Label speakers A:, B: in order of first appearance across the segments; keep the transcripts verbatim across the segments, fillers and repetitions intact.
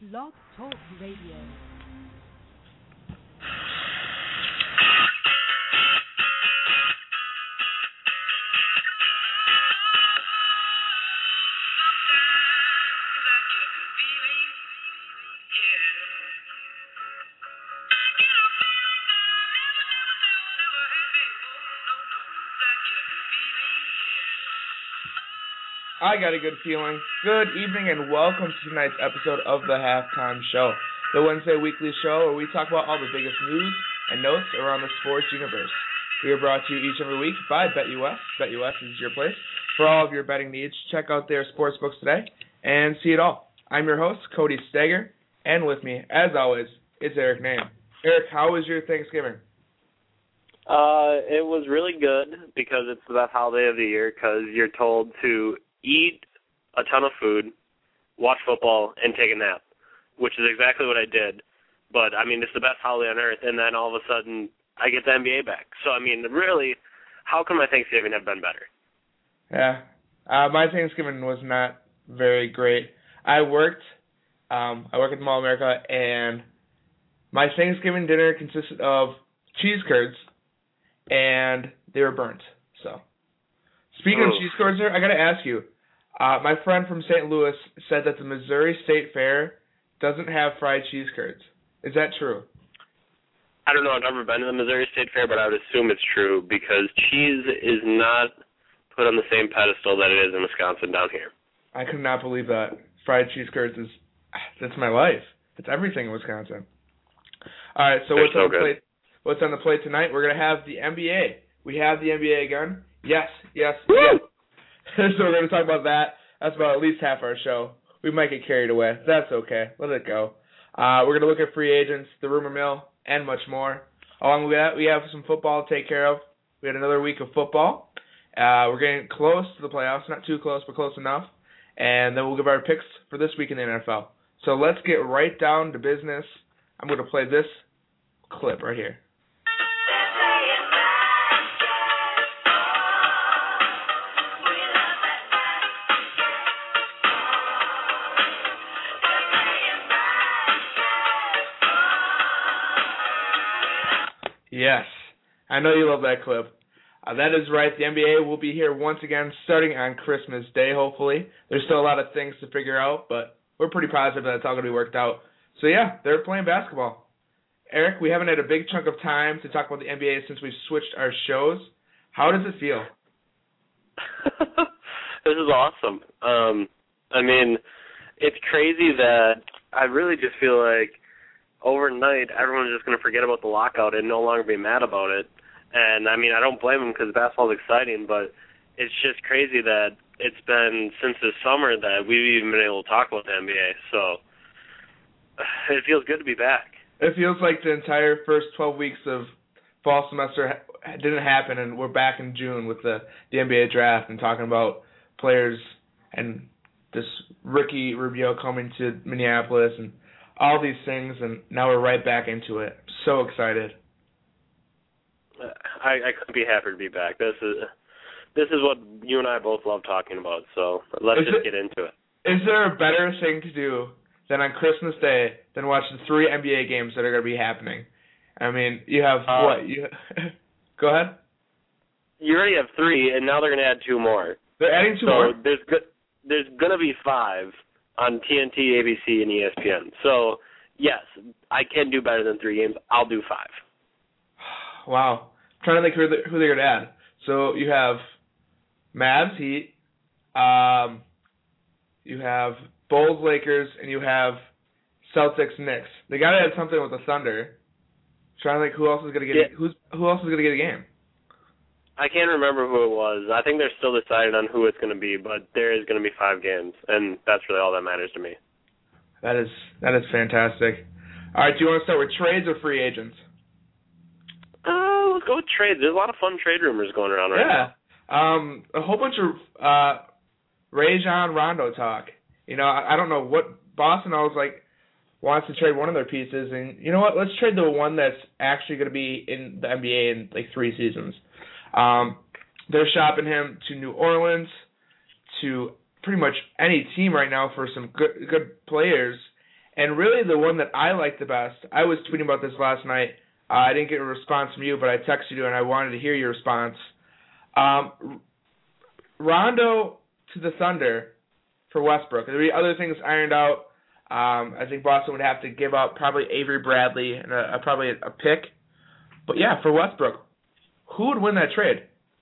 A: Blog Talk Radio.
B: I got a good feeling. Good evening and welcome to tonight's episode of the Halftime Show, the Wednesday weekly show where we talk about all the biggest news and notes around the sports universe. We are brought to you each and every week by BetUS. BetUS is your place for all of your betting needs. Check out their sports books today and see it all. I'm your host, Cody Stager, and with me, as always, it's Eric Name. Eric, how was your Thanksgiving?
C: Uh, it was really good because it's the best holiday of the year because you're told to eat a ton of food, watch football, and take a nap, which is exactly what I did. But, I mean, it's the best holiday on earth, and then all of a sudden I get the N B A back. So, I mean, really, how can my Thanksgiving have been better?
B: Yeah. Uh, my Thanksgiving was not very great. I worked. Um, I work at the Mall of America, and my Thanksgiving dinner consisted of cheese curds, and they were burnt. So, speaking
C: oh.
B: of cheese curds, I got to ask you, Uh, my friend from Saint Louis said that the Missouri State Fair doesn't have fried cheese curds. Is that true?
C: I don't know. I've never been to the Missouri State Fair, but I would assume it's true because cheese is not put on the same pedestal that it is in Wisconsin down here.
B: I could not believe that. Fried cheese curds is, that's my life. It's everything in Wisconsin. All right, so
C: They're
B: what's
C: so
B: on the
C: good.
B: plate? What's on the plate tonight? We're going to have the N B A. We have the N B A again. Yes, yes, yes. So we're going to talk about that. That's about at least half our show. We might get carried away. That's okay. Let it go. Uh, we're going to look at free agents, the rumor mill, and much more. Along with that, we have some football to take care of. We had another week of football. Uh, we're getting close to the playoffs. Not too close, but close enough. And then we'll give our picks for this week in the N F L. So let's get right down to business. I'm going to play this clip right here. Yes, I know you love that clip. Uh, that is right. The N B A will be here once again starting on Christmas Day, hopefully. There's still a lot of things to figure out, but we're pretty positive that it's all going to be worked out. So, yeah, they're playing basketball. Eric, we haven't had a big chunk of time to talk about the N B A since we've switched our shows. How does it feel?
C: This is awesome. Um, I mean, it's crazy that I really just feel like overnight, everyone's just going to forget about the lockout and no longer be mad about it. And, I mean, I don't blame them because basketball's exciting, but it's just crazy that it's been since this summer that we've even been able to talk about the N B A. So it feels good to be back.
B: It feels like the entire first twelve weeks of fall semester ha- didn't happen, and we're back in June with the, the N B A draft and talking about players and this Ricky Rubio coming to Minneapolis and all these things, and now we're right back into it. So excited.
C: I, I couldn't be happier to be back. This is this is what you and I both love talking about, so let's
B: is
C: just
B: it,
C: get into it.
B: Is there a better thing to do than on Christmas Day than watch the three N B A games that are going to be happening? I mean, you have uh, what? You Go ahead.
C: You already have three, and now they're going to add two more.
B: They're adding two
C: so
B: more?
C: There's, go- there's going to be five on T N T, A B C, and E S P N. So, yes, I can do better than three games. I'll do five.
B: Wow. I'm trying to think who, the, who they're going to add. So you have Mavs, Heat, um, you have Bulls, Lakers, and you have Celtics, Knicks. They got to add something with the Thunder. I'm trying to think who else is going to get
C: yeah.
B: a, who's who else is going to get a game.
C: I can't remember who it was. I think they're still deciding on who it's going to be, but there is going to be five games, and that's really all that matters to me.
B: That is that is fantastic. All right, do you want to start with trades or free agents?
C: Uh, let's go with trades. There's a lot of fun trade rumors going around right
B: yeah.
C: now.
B: Yeah, um, a whole bunch of uh, Rajon Rondo talk. You know, I, I don't know what Boston always like wants to trade one of their pieces, and you know what? Let's trade the one that's actually going to be in the N B A in like three seasons. Um, they're shopping him to New Orleans, to pretty much any team right now for some good good players, And really the one that I like the best, I was tweeting about this last night. Uh, I didn't get a response from you, but I texted you and I wanted to hear your response. Um, Rondo to the Thunder for Westbrook. There would be other things ironed out. Um, I think Boston would have to give up probably Avery Bradley and a, a, probably a, a pick. But yeah, for Westbrook, who would win that trade?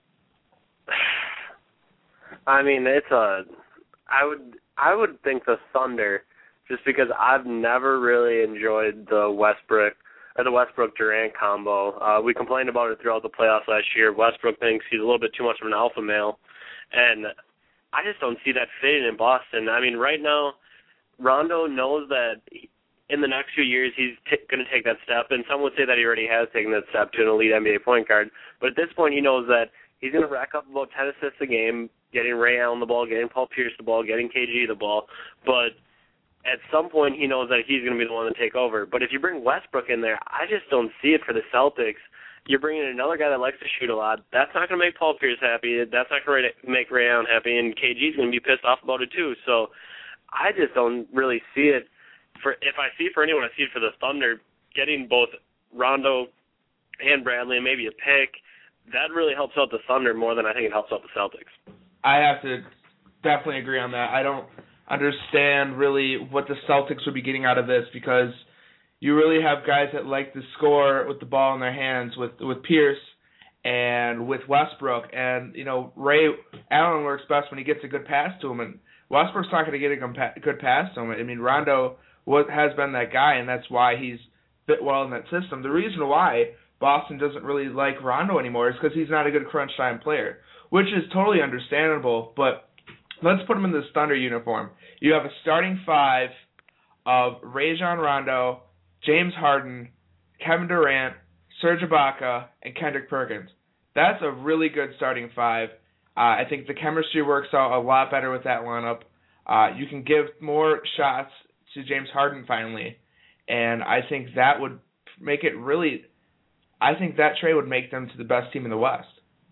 C: I mean, it's a. I would. I would think the Thunder, just because I've never really enjoyed the Westbrook or the Westbrook Durant combo. Uh, we complained about it throughout the playoffs last year. Westbrook thinks he's a little bit too much of an alpha male, and I just don't see that fitting in Boston. I mean, right now, Rondo knows that in the next few years he's t- going to take that step, and some would say that he already has taken that step to an elite N B A point guard. But at this point, he knows that he's going to rack up about ten assists a game, getting Ray Allen the ball, getting Paul Pierce the ball, getting K G the ball. But at some point, he knows that he's going to be the one to take over. But if you bring Westbrook in there, I just don't see it for the Celtics. You're bringing in another guy that likes to shoot a lot. That's not going to make Paul Pierce happy. That's not going to make Ray Allen happy, and K G's going to be pissed off about it too. So I just don't really see it. For if I see it for anyone, I see it for the Thunder. Getting both Rondo and Bradley and maybe a pick, that really helps out the Thunder more than I think it helps out the Celtics.
B: I have to definitely agree on that. I don't understand really what the Celtics would be getting out of this, because you really have guys that like to score with the ball in their hands with with Pierce and with Westbrook. And, you know, Ray Allen works best when he gets a good pass to him, and Westbrook's not going to get a good pass to him. I mean, Rondo was, has been that guy, and that's why he's fit well in that system. The reason why Boston doesn't really like Rondo anymore is because he's not a good crunch time player, which is totally understandable. But let's put him in this Thunder uniform. You have a starting five of Rajon Rondo, James Harden, Kevin Durant, Serge Ibaka, and Kendrick Perkins. That's a really good starting five. Uh, I think the chemistry works out a lot better with that lineup. Uh, you can give more shots to James Harden finally, and I think that would make it really – I think that trade would make them to the best team in the West.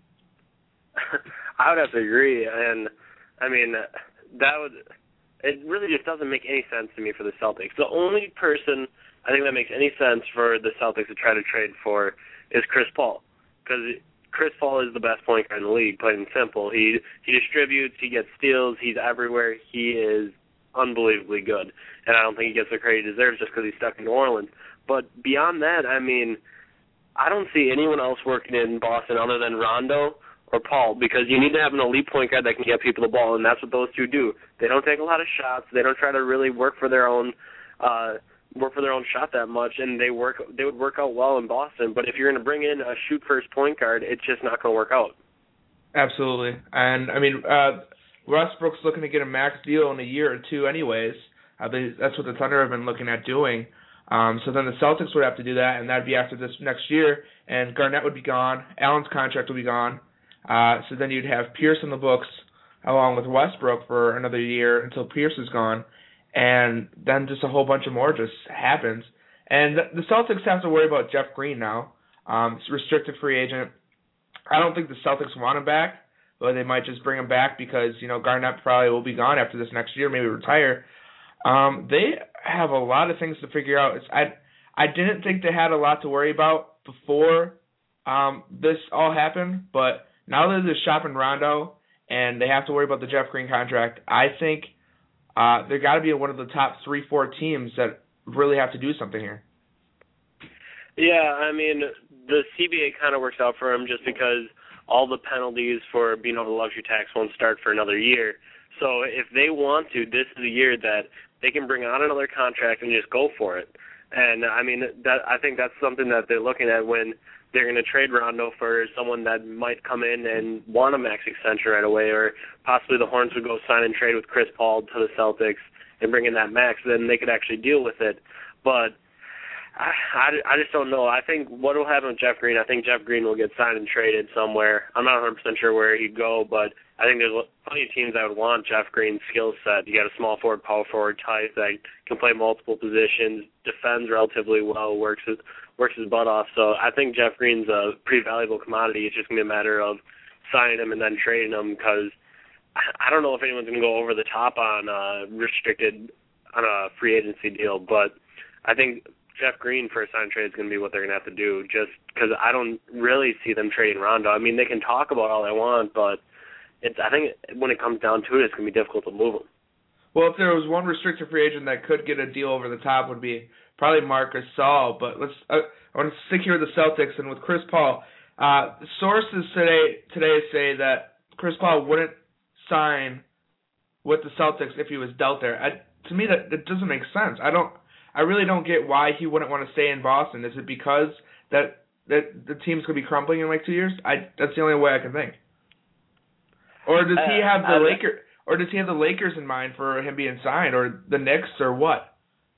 C: I would have to agree, and, I mean, that would – it really just doesn't make any sense to me for the Celtics. The only person – I think that makes any sense for the Celtics to try to trade for is Chris Paul, because Chris Paul is the best point guard in the league, plain and simple. He he distributes, he gets steals, he's everywhere. He is unbelievably good, and I don't think he gets the credit he deserves just because he's stuck in New Orleans. But beyond that, I mean, I don't see anyone else working in Boston other than Rondo or Paul, because you need to have an elite point guard that can get people the ball, and that's what those two do. They don't take a lot of shots. They don't try to really work for their own uh, work for their own shot that much, and they work. They would work out well in Boston. But if you're going to bring in a shoot first point guard, it's just not going to work out.
B: Absolutely, and I mean, uh, Westbrook's looking to get a max deal in a year or two, anyways. Uh, they, that's what the Thunder have been looking at doing. Um, so then the Celtics would have to do that, and that'd be after this next year. And Garnett would be gone. Allen's contract would be gone. Uh, so then you'd have Pierce in the books along with Westbrook for another year until Pierce is gone. And then just a whole bunch of more just happens. And the Celtics have to worry about Jeff Green now. Um, it's a restricted free agent. I don't think the Celtics want him back, but they might just bring him back because, you know, Garnett probably will be gone after this next year, maybe retire. Um, they have a lot of things to figure out. It's, I I didn't think they had a lot to worry about before um, this all happened, but now that they're shopping Rondo and they have to worry about the Jeff Green contract, I think uh, they've got to be one of the top three, four teams that really have to do something here.
C: Yeah, I mean, the C B A kind of works out for them just because all the penalties for being over the luxury tax won't start for another year. So if they want to, this is the year that they can bring on another contract and just go for it. And, I mean, that I think that's something that they're looking at when they're going to trade Rondo for someone that might come in and want a max extension right away, or possibly the Hornets would go sign and trade with Chris Paul to the Celtics and bring in that max. Then they could actually deal with it. But I, I, I just don't know. I think what will happen with Jeff Green, I think Jeff Green will get signed and traded somewhere. I'm not one hundred percent sure where he'd go, but I think there's plenty of teams that would want Jeff Green's skill set. You got a small forward, power forward type that can play multiple positions, defends relatively well, works his, works his butt off. So I think Jeff Green's a pretty valuable commodity. It's just going to be a matter of signing him and then trading him, because I don't know if anyone's going to go over the top on uh, restricted on a free agency deal, but I think Jeff Green for a sign trade is going to be what they're going to have to do, just because I don't really see them trading Rondo. I mean, they can talk about all they want, but it's I think when it comes down to it, it's going to be difficult to move them.
B: Well, if there was one restricted free agent that could get a deal over the top, would be probably Marc Gasol. But let's uh, I want to stick here with the Celtics and with Chris Paul. Uh, sources today today say that Chris Paul wouldn't sign with the Celtics if he was dealt there. I, to me, that, that doesn't make sense. I don't. I really don't get why he wouldn't want to stay in Boston. Is it because that that the team's going to be crumbling in like two years? I that's the only way I can think. Or does he have the uh, Lakers? Or does he have the Lakers in mind for him being signed, or the Knicks, or what?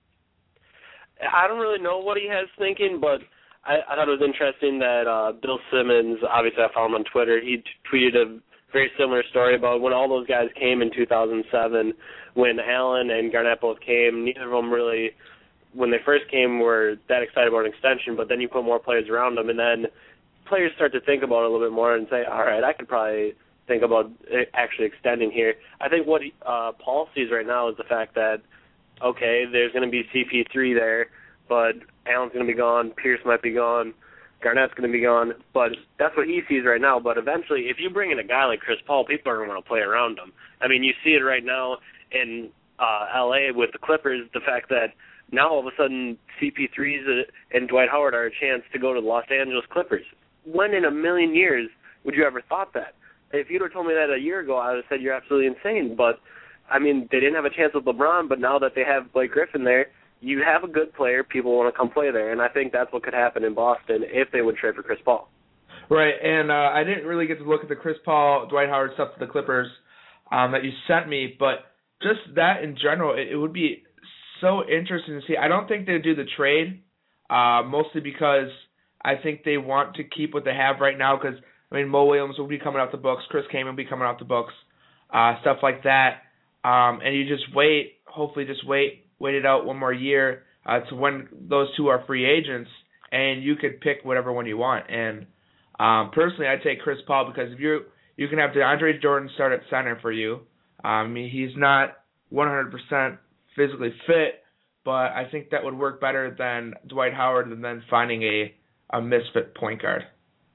C: I don't really know what he has thinking, but I, I thought it was interesting that uh, Bill Simmons, obviously I follow him on Twitter, he t- tweeted a very similar story about when all those guys came in two thousand seven, when Allen and Garnett both came, neither of them really, when they first came, were that excited about an extension, but then you put more players around them, and then players start to think about it a little bit more and say, all right, I could probably think about actually extending here. I think what uh, Paul sees right now is the fact that, okay, there's going to be C P three there, but Allen's going to be gone, Pierce might be gone, Garnett's going to be gone, but that's what he sees right now. But eventually, if you bring in a guy like Chris Paul, people are going to want to play around him. I mean, you see it right now in uh, L A with the Clippers, the fact that now all of a sudden C P threes and Dwight Howard are a chance to go to the Los Angeles Clippers. When in a million years would you ever thought that? If you'd have told me that a year ago, I would have said you're absolutely insane. But, I mean, they didn't have a chance with LeBron, but now that they have Blake Griffin there, you have a good player, people want to come play there. And I think that's what could happen in Boston if they would trade for Chris Paul.
B: Right, and uh, I didn't really get to look at the Chris Paul, Dwight Howard stuff to the Clippers um, that you sent me, but just that in general, it, it would be so interesting to see. I don't think they'd do the trade, uh, mostly because I think they want to keep what they have right now, because I mean, Mo Williams will be coming off the books. Chris Kaman will be coming off the books, uh, stuff like that. Um, and you just wait, hopefully just wait, wait it out one more year uh, to when those two are free agents, and you could pick whatever one you want. And um, personally, I'd take Chris Paul because if you you can have DeAndre Jordan start at center for you. Um, I mean, he's not one hundred percent physically fit, but I think that would work better than Dwight Howard and then finding a, a misfit point guard.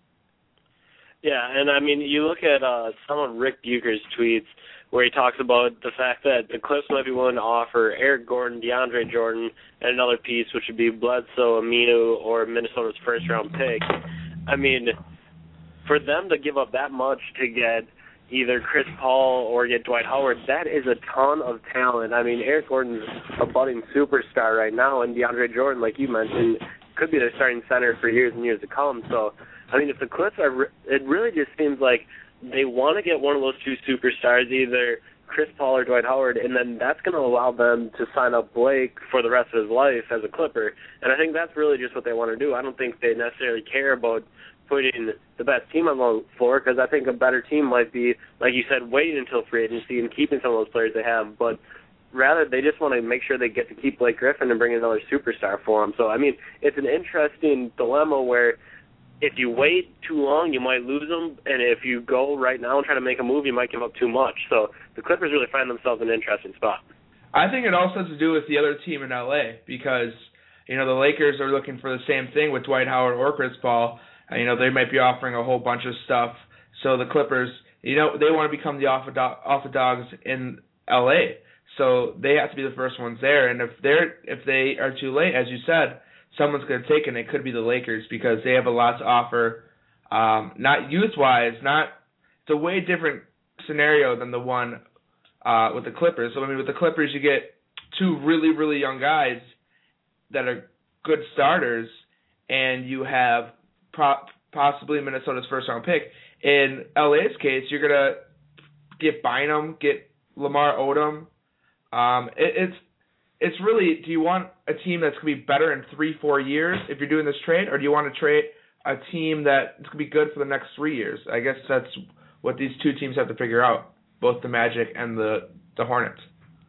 C: Yeah, and I mean, you look at uh, some of Rick Bucher's tweets where he talks about the fact that the Clips might be willing to offer Eric Gordon, DeAndre Jordan, and another piece, which would be Bledsoe, Aminu, or Minnesota's first-round pick. I mean, for them to give up that much to get either Chris Paul or get Dwight Howard, that is a ton of talent. I mean, Eric Gordon's a budding superstar right now, and DeAndre Jordan, like you mentioned, could be their starting center for years and years to come. So, I mean, if the Clips are, it really just seems like they want to get one of those two superstars, either Chris Paul or Dwight Howard, and then that's going to allow them to sign up Blake for the rest of his life as a Clipper. And I think that's really just what they want to do. I don't think they necessarily care about putting the best team on the floor, because I think a better team might be, like you said, waiting until free agency and keeping some of those players they have. But rather, they just want to make sure they get to keep Blake Griffin and bring another superstar for him. So, I mean, it's an interesting dilemma where if you wait too long, you might lose them, and if you go right now and try to make a move, you might give up too much. So the Clippers really find themselves in an interesting spot.
B: I think it also has to do with the other team in L A because, you know, the Lakers are looking for the same thing with Dwight Howard or Chris Paul. And, you know, they might be offering a whole bunch of stuff. So the Clippers, you know, they want to become the alpha, do- alpha dogs in L A. So they have to be the first ones there. And if they're if they are too late, as you said, someone's going to take it, and it could be the Lakers because they have a lot to offer, um, not youth-wise, not it's a way different scenario than the one uh, with the Clippers. So, I mean, with the Clippers, you get two really, really young guys that are good starters, and you have pro- possibly Minnesota's first-round pick. In L A's case, you're going to get Bynum, get Lamar Odom. Um, it, it's It's really, do you want a team that's going to be better in three, four years if you're doing this trade, or do you want to trade a team that's going to be good for the next three years? I guess that's what these two teams have to figure out, both the Magic and the, the Hornets.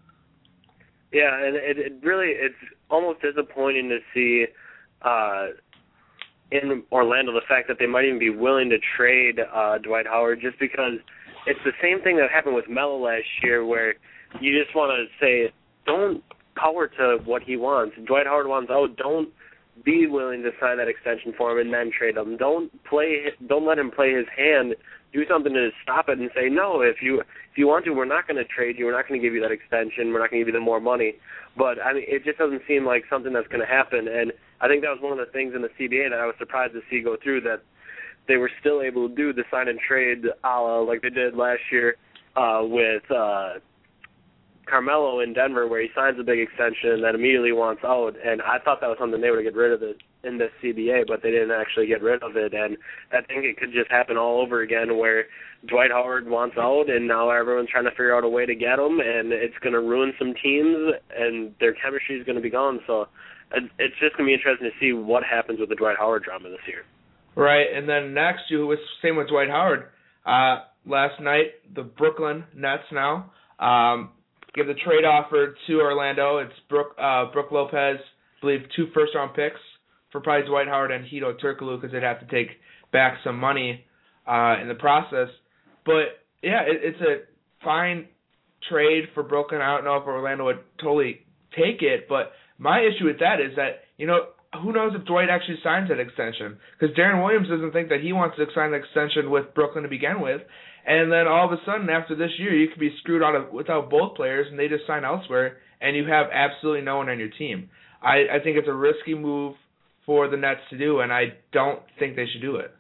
C: Yeah, and it, it really, it's almost disappointing to see uh, in Orlando the fact that they might even be willing to trade uh, Dwight Howard, just because it's the same thing that happened with Melo last year where you just want to say, don't power to what he wants. Dwight Howard wants out. Don't be willing to sign that extension for him and then trade him. Don't play. Don't let him play his hand. Do something to stop it and say, no, if you if you want to, we're not going to trade you. We're not going to give you that extension. We're not going to give you the more money. But, I mean, it just doesn't seem like something that's going to happen. And I think that was one of the things in the C B A that I was surprised to see go through, that they were still able to do the sign and trade a la like they did last year uh, with uh, Carmelo in Denver, where he signs a big extension and then immediately wants out. And I thought that was something they would get rid of it in the C B A, but they didn't actually get rid of it. And I think it could just happen all over again, where Dwight Howard wants out, and now everyone's trying to figure out a way to get him, and it's going to ruin some teams, and their chemistry is going to be gone. So it's just going to be interesting to see what happens with the Dwight Howard drama this year.
B: Right, and then next, you was same with Dwight Howard. Uh, last night, the Brooklyn Nets now um, give the trade offer to Orlando. It's Brooke, uh, Brooke Lopez, I believe, two first-round picks for probably Dwight Howard and Hedo Turkoglu, because they'd have to take back some money uh, in the process. But, yeah, it, it's a fine trade for Brooklyn. I don't know if Orlando would totally take it, but my issue with that is that, you know, who knows if Dwight actually signs that extension? Because Darren Williams doesn't think that he wants to sign the extension with Brooklyn to begin with. And then all of a sudden, after this year, you could be screwed out of without both players, and they just sign elsewhere, and you have absolutely no one on your team. I, I think it's a risky move for the Nets to do, and I don't think they should do it.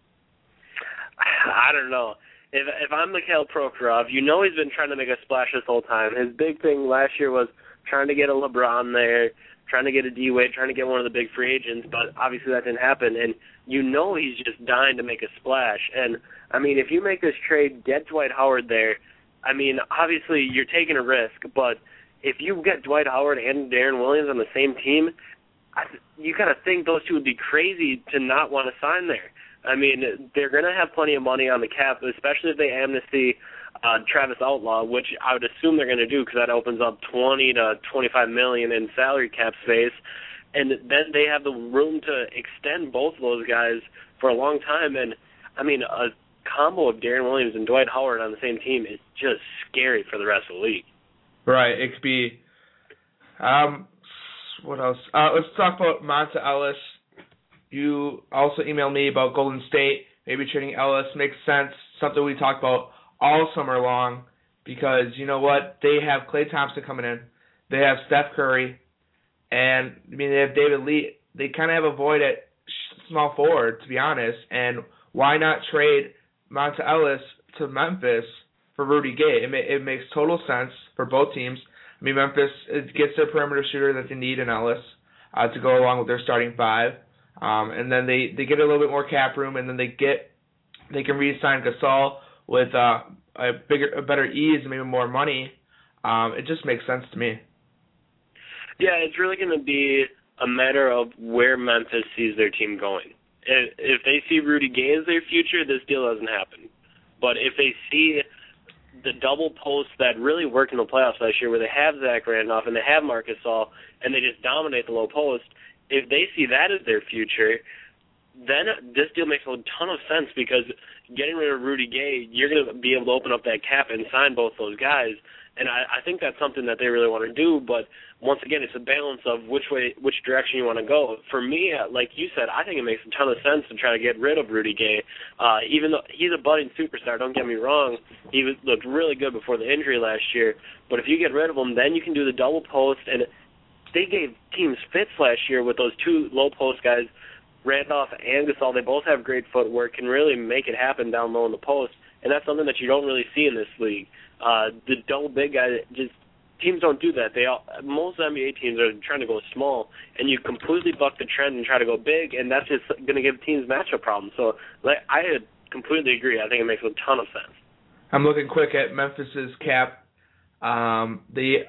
C: I don't know. If if I'm Mikhail Prokhorov, you know he's been trying to make a splash this whole time. His big thing last year was trying to get a LeBron there, trying to get a D-Wade, trying to get one of the big free agents, but obviously that didn't happen. And you know he's just dying to make a splash. And, I mean, if you make this trade, get Dwight Howard there, I mean, obviously you're taking a risk, but if you get Dwight Howard and Darren Williams on the same team, I, you got to think those two would be crazy to not want to sign there. I mean, they're going to have plenty of money on the cap, especially if they amnesty uh, Travis Outlaw, which I would assume they're going to do, because that opens up twenty to twenty-five million in salary cap space. And then they have the room to extend both of those guys for a long time. And, I mean, a combo of Darren Williams and Dwight Howard on the same team is just scary for the rest of the league.
B: Right. It could be um, – what else? Uh, let's talk about Monta Ellis. You also emailed me about Golden State, maybe trading Ellis. Makes sense, something we talked about all summer long, because you know what? They have Klay Thompson coming in. They have Steph Curry. And, I mean, they have David Lee. They kind of have a void at small forward, to be honest. And why not trade Monta Ellis to Memphis for Rudy Gay? It, ma- it makes total sense for both teams. I mean, Memphis it gets their perimeter shooter that they need in Ellis uh, to go along with their starting five. Um, and then they, they get a little bit more cap room, and then they get they can re-sign Gasol with uh, a bigger, a better ease, and maybe more money. Um, it just makes sense to me.
C: Yeah, it's really going to be a matter of where Memphis sees their team going. If, if they see Rudy Gay as their future, this deal doesn't happen. But if they see the double post that really worked in the playoffs last year, where they have Zach Randolph and they have Marc Gasol, and they just dominate the low post, if they see that as their future, then this deal makes a ton of sense, because getting rid of Rudy Gay, you're going to be able to open up that cap and sign both those guys. And I, I think that's something that they really want to do. But once again, it's a balance of which way, which direction you want to go. For me, like you said, I think it makes a ton of sense to try to get rid of Rudy Gay. Uh, even though he's a budding superstar, don't get me wrong, he was, looked really good before the injury last year. But if you get rid of him, then you can do the double post. And they gave teams fits last year with those two low post guys, Randolph and Gasol. They both have great footwork, can really make it happen down low in the post, and that's something that you don't really see in this league. Uh, the double big guy, just teams don't do that. They all, most N B A teams are trying to go small, and you completely buck the trend and try to go big, and that's just going to give teams matchup problems. So like, I completely agree. I think it makes a ton of sense.
B: I'm looking quick at Memphis's cap. Um, they,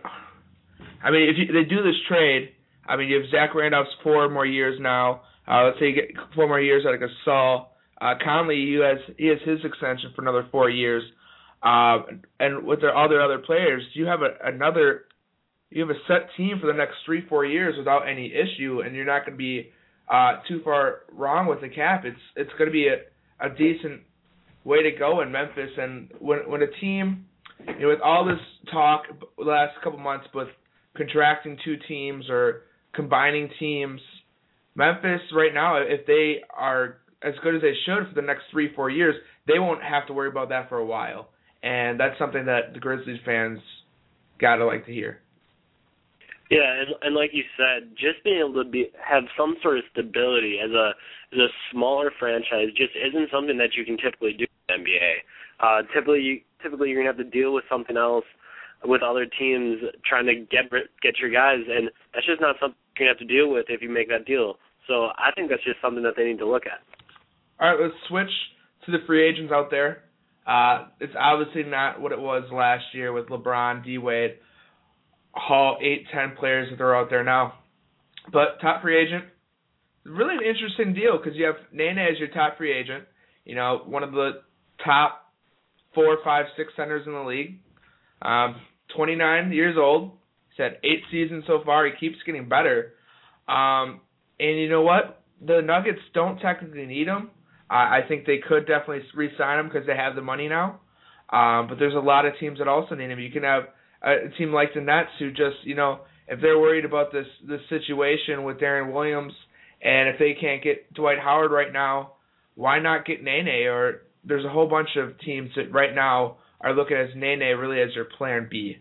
B: I mean, if you, they do this trade, I mean, you have Zach Randolph's four more years now. Uh, let's say you get four more years out of Gasol. Uh, Conley, he has he has his extension for another four years. Uh, and with their other other players, you have a, another, you have a set team for the next three, four years without any issue, and you're not going to be uh, too far wrong with the cap. It's it's going to be a, a decent way to go in Memphis. And when when a team, you know, with all this talk the last couple months with contracting two teams or combining teams. Memphis right now, if they are as good as they should for the next three, four years, they won't have to worry about that for a while. And that's something that the Grizzlies fans gotta like to hear.
C: Yeah, and, and like you said, just being able to be have some sort of stability as a as a smaller franchise just isn't something that you can typically do in the N B A. Uh, typically, you, typically you're gonna have to deal with something else, with other teams trying to get get your guys, and that's just not something you're gonna have to deal with if you make that deal. So I think that's just something that they need to look at. All
B: right, let's switch to the free agents out there. Uh, it's obviously not what it was last year with LeBron, D-Wade, Hall, eight, ten players that are out there now. But top free agent, really an interesting deal because you have Nene as your top free agent. You know, one of the top four, five, six centers in the league. Um, twenty-nine years old. He's had eight seasons so far. He keeps getting better. Um, and you know what? The Nuggets don't technically need him. Uh, I think they could definitely re-sign him because they have the money now. Um, but there's a lot of teams that also need him. You can have a team like the Nets who just, you know, if they're worried about this this situation with Darren Williams and if they can't get Dwight Howard right now, why not get Nene? Or there's a whole bunch of teams that right now are looking at Nene really as their plan B.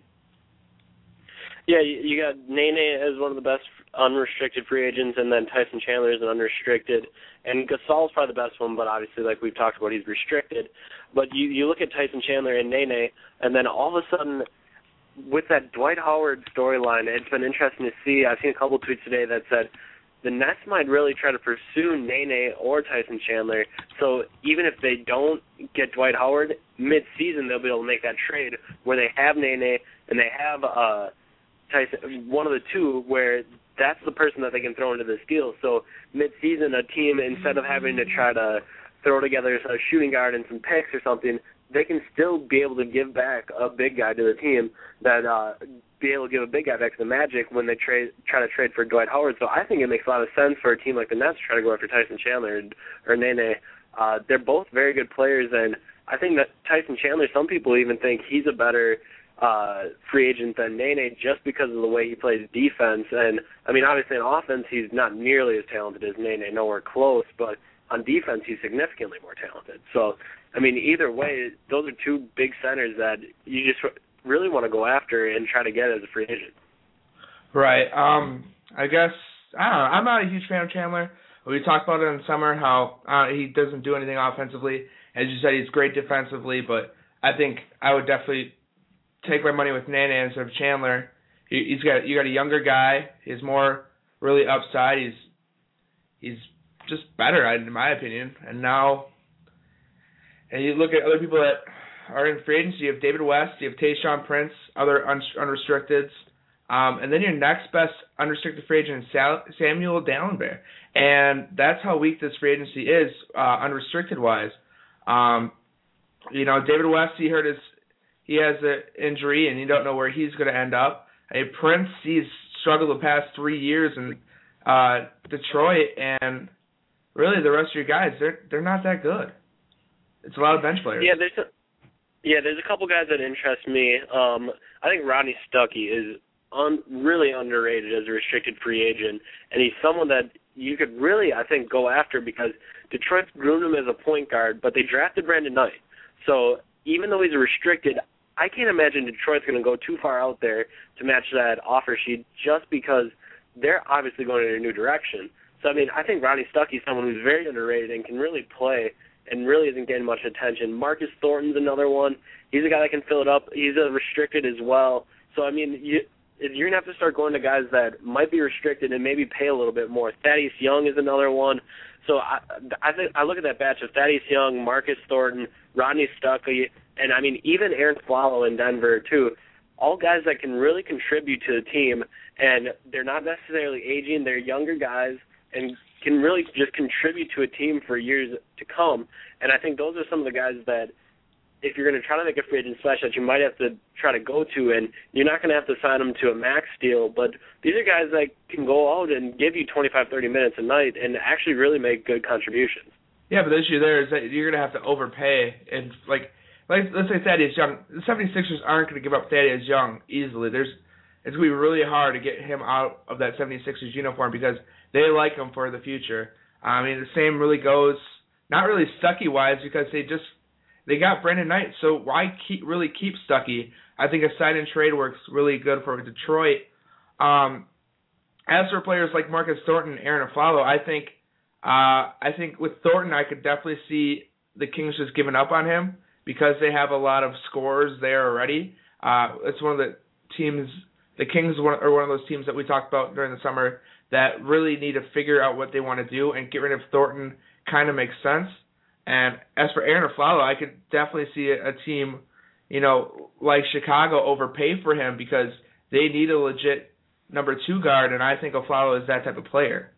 C: Yeah, you got Nene as one of the best unrestricted free agents, and then Tyson Chandler is an unrestricted. And Gasol's probably the best one, but obviously, like we've talked about, he's restricted. But you, you look at Tyson Chandler and Nene, and then all of a sudden, with that Dwight Howard storyline, it's been interesting to see. I've seen a couple tweets today that said the Nets might really try to pursue Nene or Tyson Chandler. So even if they don't get Dwight Howard, mid-season they'll be able to make that trade where they have Nene and they have uh, Tyson, one of the two, where that's the person that they can throw into this deal. So mid-season, a team, instead of having to try to throw together a shooting guard and some picks or something, they can still be able to give back a big guy to the team, that uh, be able to give a big guy back to the Magic when they trade, try to trade for Dwight Howard. So I think it makes a lot of sense for a team like the Nets to try to go after Tyson Chandler or Nene. Uh, they're both very good players, and I think that Tyson Chandler, some people even think he's a better uh, free agent than Nene just because of the way he plays defense. And, I mean, obviously on offense he's not nearly as talented as Nene, nowhere close, but on defense he's significantly more talented. So, I mean, either way, those are two big centers that you just really want to go after and try to get as a free agent.
B: Right. Um, I guess, I don't know, I'm not a huge fan of Chandler. We talked about it in the summer, how uh, he doesn't do anything offensively. As you said, he's great defensively, but I think I would definitely take my money with Nene instead of Chandler. He, he's got you got a younger guy. He's more really upside. He's he's just better, in my opinion. And now, and you look at other people that are in free agency. You have David West. You have Tayshaun Prince, other un- unrestricteds. Um, and then your next best unrestricted free agent is Sal- Samuel Dallenberg. And that's how weak this free agency is, uh, unrestricted-wise. Um, you know, David West, he hurt his, he has an injury, and you don't know where he's going to end up. Hey, Prince, he's struggled the past three years in uh, Detroit, and really the rest of your guys, they're they're not that good. It's a lot of bench players.
C: Yeah, there's a, yeah, there's a couple guys that interest me. Um, I think Rodney Stuckey is un, really underrated as a restricted free agent, and he's someone that you could really, I think, go after because Detroit's groomed him as a point guard, but they drafted Brandon Knight. So even though he's a restricted, I can't imagine Detroit's going to go too far out there to match that offer sheet just because they're obviously going in a new direction. So, I mean, I think Rodney Stuckey is someone who's very underrated and can really play and really isn't getting much attention. Marcus Thornton's another one. He's a guy that can fill it up. He's a restricted as well. So, I mean, you, you're going to have to start going to guys that might be restricted and maybe pay a little bit more. Thaddeus Young is another one. So I, I think I look at that batch of Thaddeus Young, Marcus Thornton, Rodney Stuckey, and, I mean, even Aaron Swallow in Denver, too. All guys that can really contribute to the team, and they're not necessarily aging. They're younger guys and can really just contribute to a team for years to come. And I think those are some of the guys that, if you're going to try to make a free agent splash, that you might have to try to go to, and you're not going to have to sign them to a max deal, but these are guys that can go out and give you twenty-five, thirty minutes a night and actually really make good contributions.
B: Yeah, but the issue there is that you're going to have to overpay. And, like, like let's say Thaddeus Young, the 76ers aren't going to give up Thaddeus Young easily. There's it's going to be really hard to get him out of that seventy-sixers uniform because they like him for the future. I mean, the same really goes, not really Stuckey-wise, because they just, they got Brandon Knight, so why keep really keep Stuckey? I think a sign-and-trade works really good for Detroit. Um, as for players like Marcus Thornton and Aaron Aflalo, I think, uh, I think with Thornton, I could definitely see the Kings just giving up on him because they have a lot of scorers there already. Uh, it's one of the teams, the Kings are one of those teams that we talked about during the summer that really need to figure out what they want to do, and get rid of Thornton kind of makes sense. And as for Aaron Aflalo, I could definitely see a, a team, you know, like Chicago overpay for him because they need a legit number two guard, and I think Aflalo is that type of player.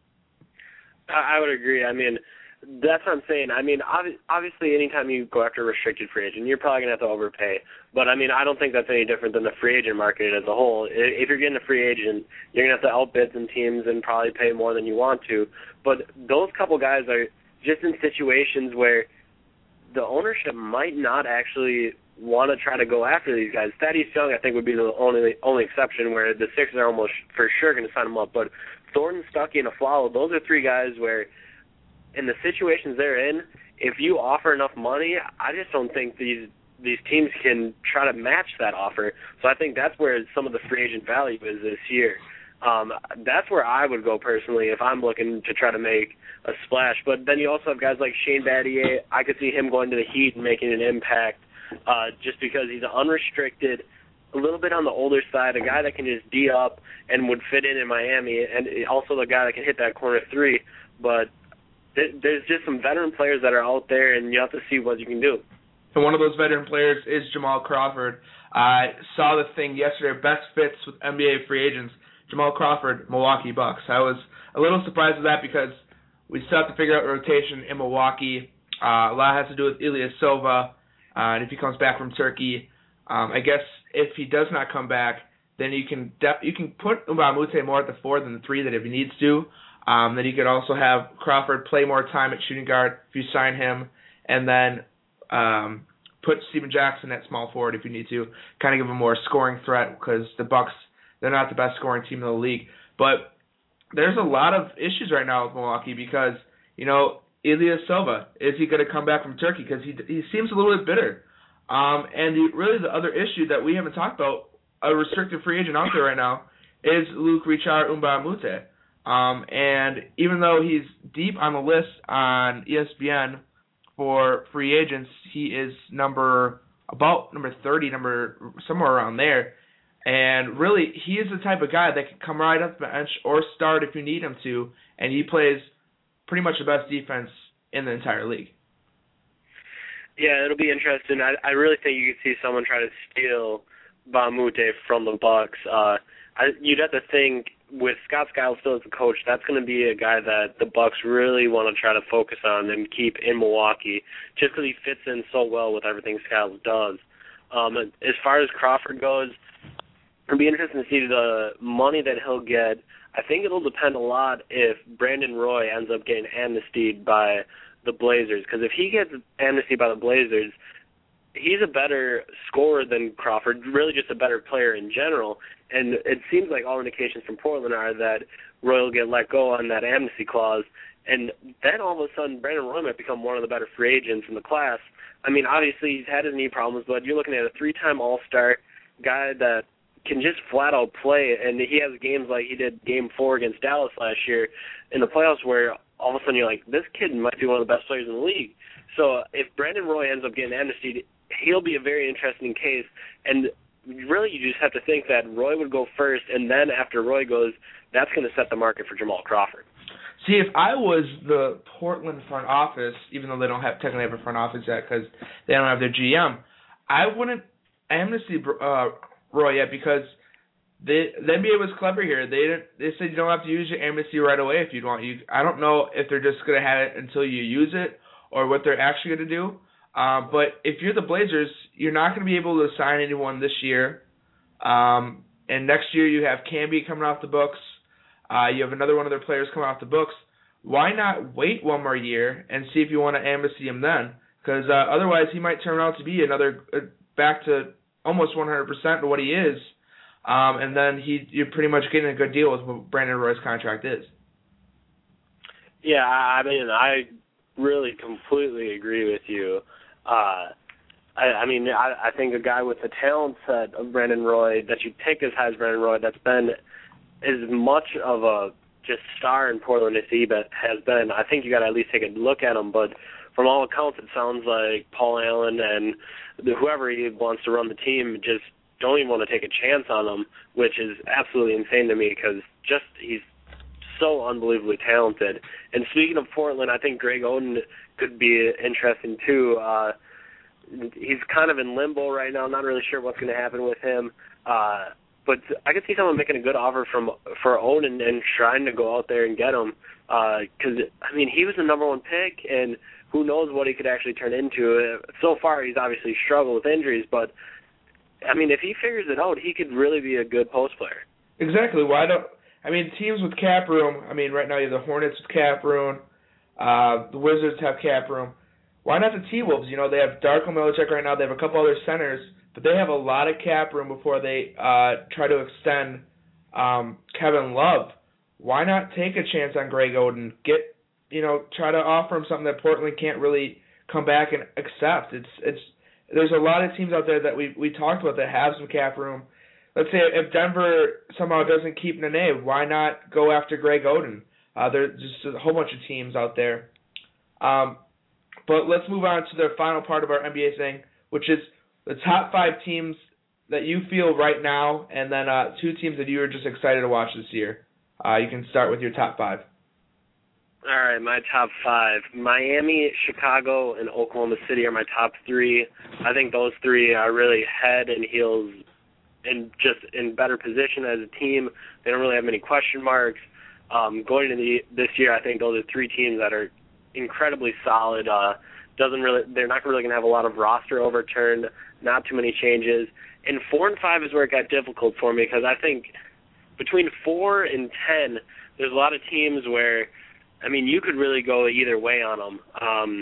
C: I would agree. I mean, that's what I'm saying. I mean, ob- obviously, anytime you go after a restricted free agent, you're probably going to have to overpay. But, I mean, I don't think that's any different than the free agent market as a whole. If you're getting a free agent, you're going to have to outbid some teams and probably pay more than you want to. But those couple guys are just in situations where the ownership might not actually want to try to go after these guys. Thaddeus Young, I think, would be the only only exception where the Sixers are almost for sure going to sign him up. But Thornton, Stuckey, and Aflalo, those are three guys where – in the situations they're in, if you offer enough money, I just don't think these these teams can try to match that offer. So I think that's where some of the free agent value is this year. Um, that's where I would go personally if I'm looking to try to make a splash. But then you also have guys like Shane Battier. I could see him going to the Heat and making an impact uh, just because he's unrestricted, a little bit on the older side, a guy that can just D up and would fit in in Miami, and also the guy that can hit that corner three. But there's just some veteran players that are out there, and you have to see what you can do.
B: And one of those veteran players is Jamal Crawford. I saw the thing yesterday, best fits with N B A free agents. Jamal Crawford, Milwaukee Bucks. I was a little surprised with that because we still have to figure out rotation in Milwaukee. Uh, a lot has to do with Ilya Silva, uh, and if he comes back from Turkey. Um, I guess if he does not come back, then you can de- you can put Mbah a Moute more at the four than the three that if he needs to. Um, then you could also have Crawford play more time at shooting guard if you sign him, and then um, put Steven Jackson at small forward if you need to, kind of give him more scoring threat because the Bucks, they're not the best scoring team in the league. But there's a lot of issues right now with Milwaukee because, you know, Ilya Silva, is he going to come back from Turkey? Because he he seems a little bit bitter. Um, and the, really the other issue that we haven't talked about, a restricted free agent out there right now, is Luc Richard Mbah a Moute. Um, and even though he's deep on the list on E S P N for free agents, he is number about number thirty, number somewhere around there. And really, he is the type of guy that can come right off the bench or start if you need him to, and he plays pretty much the best defense in the entire league.
C: Yeah, it'll be interesting. I, I really think you could see someone try to steal Mbah a Moute from the Bucks. Uh, I, you'd have to think, with Scott Skiles still as the coach, that's going to be a guy that the Bucks really want to try to focus on and keep in Milwaukee, just because he fits in so well with everything Skiles does. Um, as far as Crawford goes, it'll be interesting to see the money that he'll get. I think it'll depend a lot if Brandon Roy ends up getting amnestied by the Blazers, because if he gets amnestied by the Blazers, he's a better scorer than Crawford, really just a better player in general. And it seems like all indications from Portland are that Roy will get let go on that amnesty clause. And then all of a sudden, Brandon Roy might become one of the better free agents in the class. I mean, obviously, he's had his knee problems, but you're looking at a three-time All-Star guy that can just flat-out play. And he has games like he did game four against Dallas last year in the playoffs where all of a sudden you're like, this kid might be one of the best players in the league. So if Brandon Roy ends up getting amnestied, he'll be a very interesting case. And really, you just have to think that Roy would go first, and then after Roy goes, that's going to set the market for Jamal Crawford.
B: See, if I was the Portland front office, even though they don't have technically have a front office yet because they don't have their G M, I wouldn't amnesty uh, Roy yet because they, the N B A was clever here. They didn't, they said you don't have to use your amnesty right away if you want. You, I don't know if they're just going to have it until you use it or what they're actually going to do. Uh, but if you're the Blazers, you're not going to be able to sign anyone this year. Um, and next year you have Camby coming off the books. Uh, you have another one of their players coming off the books. Why not wait one more year and see if you want to amnesty him then? Because uh, otherwise he might turn out to be another uh, back to almost one hundred percent of what he is Um, and then he you're pretty much getting a good deal with what Brandon Roy's contract is.
C: Yeah, I mean, I really completely agree with you. Uh, I, I mean, I, I think a guy with the talent set of Brandon Roy, that you pick as high as Brandon Roy, that's been as much of a just star in Portland as he has been, I think you got to at least take a look at him. But from all accounts, it sounds like Paul Allen and whoever he wants to run the team just don't even want to take a chance on him, which is absolutely insane to me because just he's so unbelievably talented. And speaking of Portland, I think Greg Oden could be interesting too. Uh, he's kind of in limbo right now, not really sure what's going to happen with him. Uh, but I could see someone making a good offer from for Oden and trying to go out there and get him. Because, uh, I mean, he was the number one pick, and who knows what he could actually turn into. So far, he's obviously struggled with injuries, but, I mean, if he figures it out, he could really be a good post player.
B: Exactly. Why don't I mean, teams with cap room, I mean, right now you have the Hornets with cap room, uh, the Wizards have cap room. Why not the T-Wolves? You know, they have Darko Milicic right now. They have a couple other centers, but they have a lot of cap room before they uh, try to extend um, Kevin Love. Why not take a chance on Greg Oden? Get, you know, try to offer him something that Portland can't really come back and accept. It's it's there's a lot of teams out there that we we talked about that have some cap room. Let's say if Denver somehow doesn't keep Nene, why not go after Greg Oden? Uh, there's just a whole bunch of teams out there. Um, but let's move on to the final part of our N B A thing, which is the top five teams that you feel right now, and then uh, two teams that you are just excited to watch this year. Uh, you can start with your top five.
C: All right, my top five. Miami, Chicago, and Oklahoma City are my top three. I think those three are really head and heels and just in better position as a team. They don't really have many question marks. Um, going into the, this year, I think those are three teams that are incredibly solid. Uh, doesn't really, they're not really going to have a lot of roster overturn, not too many changes. And four and five is where it got difficult for me because I think between four and ten, there's a lot of teams where, I mean, you could really go either way on them. Um,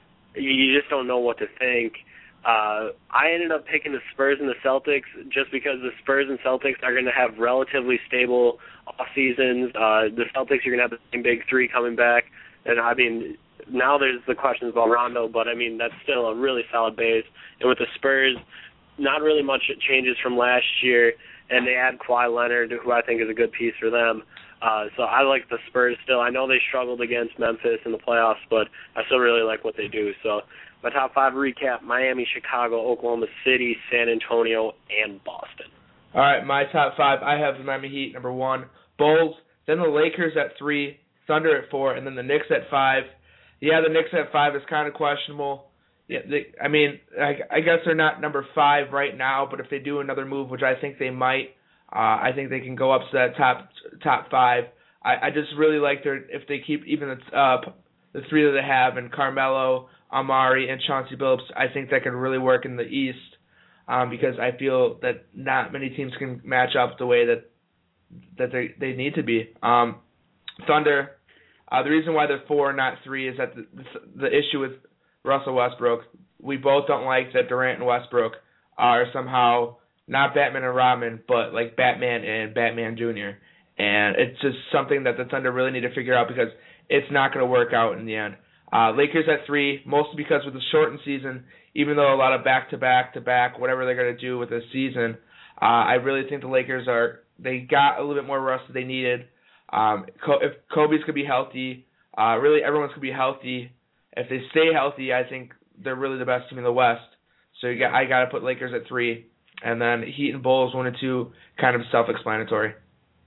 C: you just don't know what to think. Uh, I ended up picking the Spurs and the Celtics just because the Spurs and Celtics are going to have relatively stable off seasons. Uh, the Celtics, you're going to have the same big three coming back. And, I mean, now there's the questions about Rondo, but, I mean, that's still a really solid base. And with the Spurs, not really much changes from last year, and they add Kawhi Leonard, who I think is a good piece for them. Uh, so I like the Spurs still. I know they struggled against Memphis in the playoffs, but I still really like what they do. So my top five recap: Miami, Chicago, Oklahoma City, San Antonio, and Boston.
B: All right, my top five. I have the Miami Heat, number one. Bulls, then the Lakers at three, Thunder at four, and then the Knicks at five. Yeah, the Knicks at five is kind of questionable. Yeah, they, I mean, I, I guess they're not number five right now, but if they do another move, which I think they might, uh, I think they can go up to that top top five. I, I just really like their if they keep even the uh, the three that they have, and Carmelo, Amari, and Chauncey Billups. I think that can really work in the East um, because I feel that not many teams can match up the way that that they they need to be. Um, Thunder. Uh, the reason why they're four, not three, is that the, the, the issue with Russell Westbrook. We both don't like that Durant and Westbrook are somehow not Batman and Robin, but like Batman and Batman Junior And it's just something that the Thunder really need to figure out because it's not going to work out in the end. Uh, Lakers at three, mostly because with the shortened season, even though a lot of back-to-back-to-back, whatever they're going to do with this season, uh, I really think the Lakers are, they got a little bit more rust that they needed. Um, if Kobe's could be healthy, uh, really everyone's could be healthy. If they stay healthy, I think they're really the best team in the West. So you got, I got to put Lakers at three, and then Heat and Bulls one and two, kind of self-explanatory.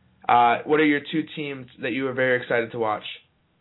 B: Uh, what are your two teams that you were very excited to watch?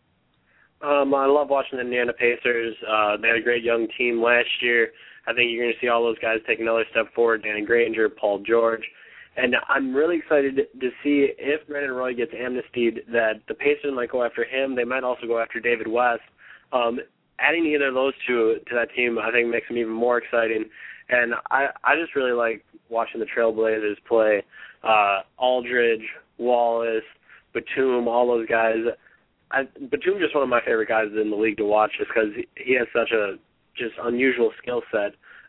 C: Um, I love watching the Indiana Pacers. Uh, they had a great young team last year. I think you're going to see all those guys take another step forward. Danny Granger, Paul George. And I'm really excited to see if Brandon Roy gets amnestied, that the Pacers might go after him. They might also go after David West. Um, adding either of those two to that team, I think, makes them even more exciting. And I, I just really like watching the Trailblazers play. Uh, Aldridge, Wallace, Batum, all those guys. I, Batum just one of my favorite guys in the league to watch just because he, he has such a just unusual skill set.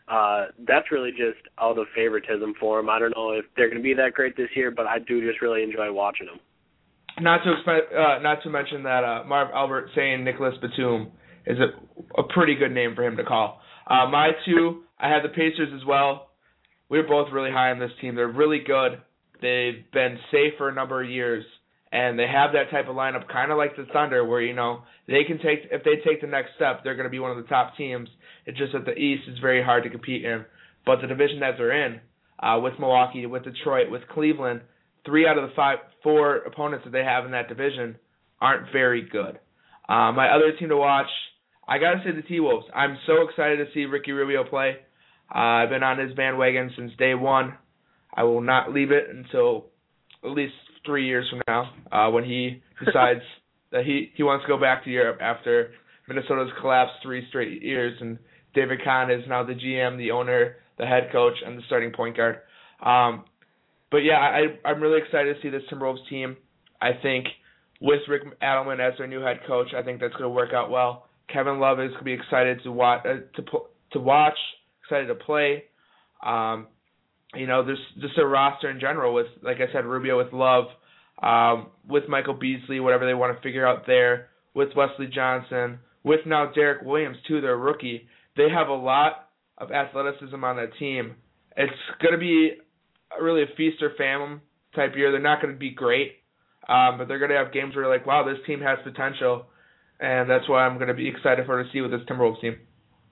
C: uh, that's really just out of favoritism for them. I don't know if they're going to be that great this year, but I do just really enjoy watching them.
B: Not to expe- uh, not to mention that uh, Marv Albert saying Nicholas Batum is a, a pretty good name for him to call. Uh, my two, I had the Pacers as well. We were both really high on this team. They're really good. They've been safe for a number of years, and they have that type of lineup, kind of like the Thunder, where, you know, they can take, if they take the next step, they're going to be one of the top teams. It's just that the East is very hard to compete in. But the division that they're in, uh, with Milwaukee, with Detroit, with Cleveland, three out of the five, four opponents that they have in that division aren't very good. Uh, my other team to watch, I got to say the T-Wolves. I'm so excited to see Ricky Rubio play. Uh, I've been on his bandwagon since day one. I will not leave it until at least three years from now, uh, when he decides that he, he wants to go back to Europe after Minnesota's collapsed three straight years, and David Kahn is now the G M, the owner, the head coach, and the starting point guard. Um, but yeah, I, I'm really excited to see this Timberwolves team. I think with Rick Adelman as their new head coach, I think that's going to work out well. Kevin Love is going to be excited to watch, uh, to to watch, excited to play. Um, you know, there's just a roster in general with, like I said, Rubio with Love, um, with Michael Beasley, whatever they want to figure out there, with Wesley Johnson, with now Derek Williams, too, their rookie. They have a lot of athleticism on that team. It's going to be really a feast or famine type year. They're not going to be great, um, but they're going to have games where you're like, wow, this team has potential, and that's why I'm going to be excited for to see with this Timberwolves team.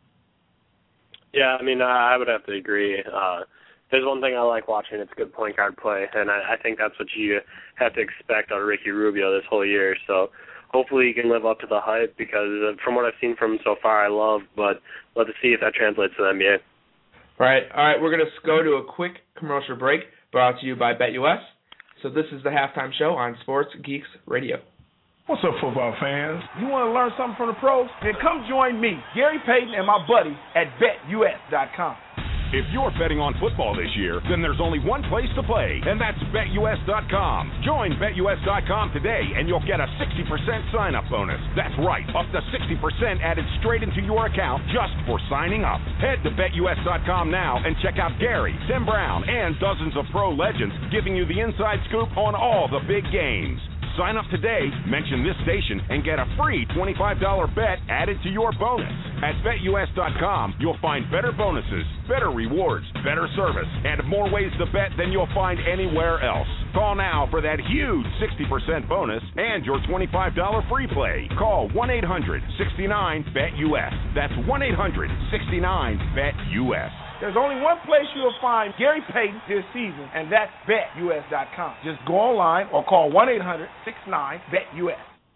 C: Yeah, I mean, I would have to agree. Uh, there's one thing I like watching, it's good point guard play, and I, I think that's what you have to expect out of Ricky Rubio this whole year. So hopefully he can live up to the hype, because from what I've seen from him so far, I love, but let's see if that translates to the N B A.
B: Right. All right, we're going to go to a quick commercial break brought to you by BetUS. So this is the halftime show on Sports Geeks Radio.
A: What's up, football fans? You want to learn something from the pros? Then come join me, Gary Payton, and my buddies at Bet U S dot com.
D: If you're betting on football this year, then there's only one place to play, and that's Bet U S dot com. Join Bet U S dot com today, and you'll get a sixty percent sign-up bonus. That's right, up to sixty percent added straight into your account just for signing up. Head to Bet U S dot com now and check out Gary, Tim Brown, and dozens of pro legends giving you the inside scoop on all the big games. Sign up today, mention this station, and get a free twenty-five dollars bet added to your bonus. At Bet U S dot com, you'll find better bonuses, better rewards, better service, and more ways to bet than you'll find anywhere else. Call now for that huge sixty percent bonus and your twenty-five dollars free play. Call one eight hundred six nine bet U S. That's one eight hundred six nine bet U S.
A: There's only one place you'll find Gary Payton this season, and that's Bet U S dot com. Just go online or call one eight hundred six nine bet U S.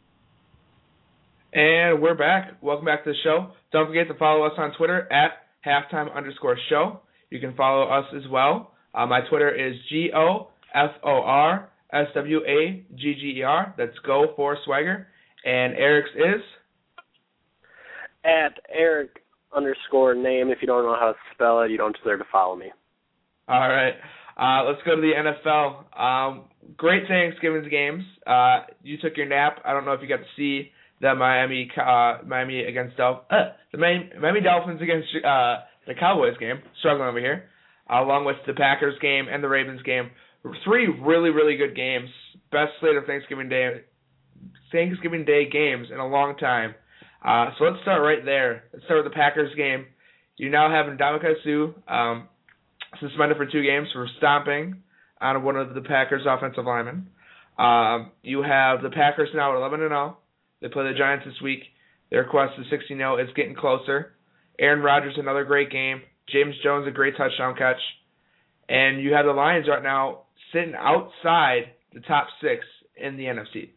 B: And we're back. Welcome back to the show. Don't forget to follow us on Twitter at halftime underscore show. You can follow us as well. Uh, my Twitter is G O F O R S W A G G E R. That's Go for Swagger. And Eric's is?
C: At Eric underscore name. If you don't know how to spell it, you don't deserve to follow me.
B: All right. Uh, let's go to the N F L. Um, great Thanksgiving games. Uh, you took your nap. I don't know if you got to see the Miami uh, Miami against Dolph- uh, the Miami, Miami Dolphins against uh, the Cowboys game. Struggling over here, uh, along with the Packers game and the Ravens game. Three really really good games. Best slate of Thanksgiving Day Thanksgiving Day games in a long time. Uh, so let's start right there. Let's start with the Packers game. You now have Ndamukong Suh um, suspended for two games for stomping on one of the Packers' offensive linemen. Um, you have the Packers now at eleven and oh. They play the Giants this week. Their quest to sixteen and oh is getting closer. Aaron Rodgers, another great game. James Jones, a great touchdown catch. And you have the Lions right now sitting outside the top six in the N F C.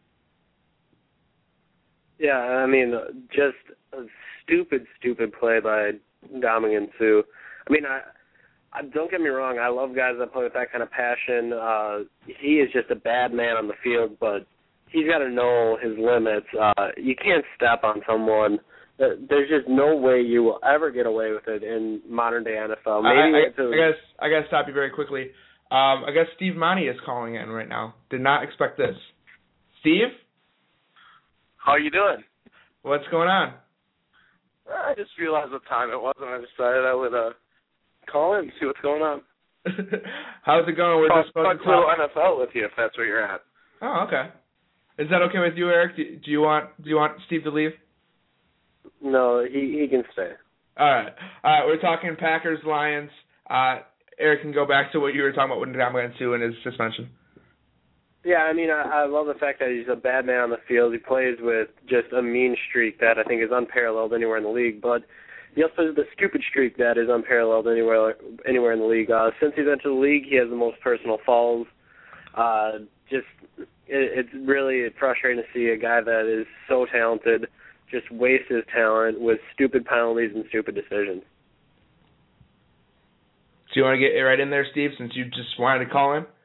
C: Yeah, I mean, just a stupid, stupid play by Ndamukong Suh. I mean, I, I don't get me wrong. I love guys that play with that kind of passion. Uh, he is just a bad man on the field, but he's got to know his limits. Uh, you can't step on someone. There's just no way you will ever get away with it in modern day N F L. Maybe
B: I, I,
C: it's a,
B: I guess I got to stop you very quickly. Um, I guess Steve Monty is calling in right now. Did not expect this. Steve?
E: How you doing?
B: What's going on?
E: I just realized what time it was, and I decided I would uh, call in and see what's going on.
B: How's it going? We're
E: talk,
B: just supposed
E: talk
B: to
E: a little
B: talk.
E: N F L with you if that's where you're at.
B: Oh, okay. Is that okay with you, Eric? Do, do you want do you want Steve to leave?
C: No, he he can stay.
B: All right. All right. We're talking Packers, Lions. Uh, Eric can go back to what you were talking about when Tom went to and his suspension.
C: Yeah, I mean, I, I love the fact that he's a bad man on the field. He plays with just a mean streak that I think is unparalleled anywhere in the league. But he also has the stupid streak that is unparalleled anywhere anywhere in the league. Uh, since he's entered the league, he has the most personal fouls. Uh, just it, it's really frustrating to see a guy that is so talented just waste his talent with stupid penalties and stupid decisions.
B: Do you want to get right in there, Steve, since you just wanted to call in?